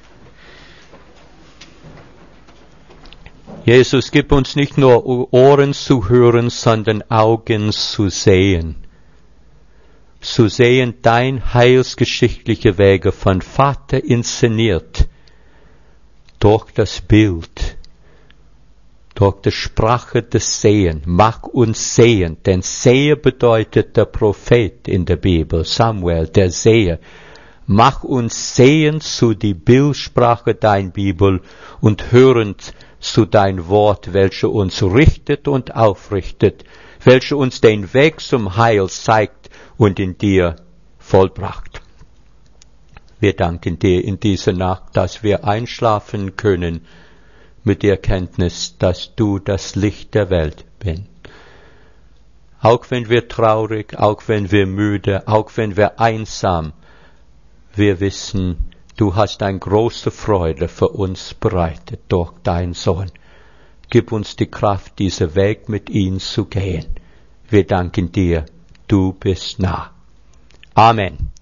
Jesus, gib uns nicht nur Ohren zu hören, sondern Augen zu sehen. Zu sehen dein heilsgeschichtliche Wege von Vater inszeniert durch das Bild, durch die Sprache des Sehen. Mach uns sehen, denn Seher bedeutet der Prophet in der Bibel, Samuel, der Seher. Mach uns sehen zu die Bildsprache dein Bibel und hörend zu dein Wort, welche uns richtet und aufrichtet, welche uns den Weg zum Heil zeigt und in dir vollbracht. Wir danken dir in dieser Nacht, dass wir einschlafen können mit der Erkenntnis, dass du das Licht der Welt bist. Auch wenn wir traurig, auch wenn wir müde, auch wenn wir einsam, wir wissen, du hast eine große Freude für uns bereitet durch deinen Sohn. Gib uns die Kraft, diesen Weg mit ihm zu gehen. Wir danken dir, du bist nah. Amen.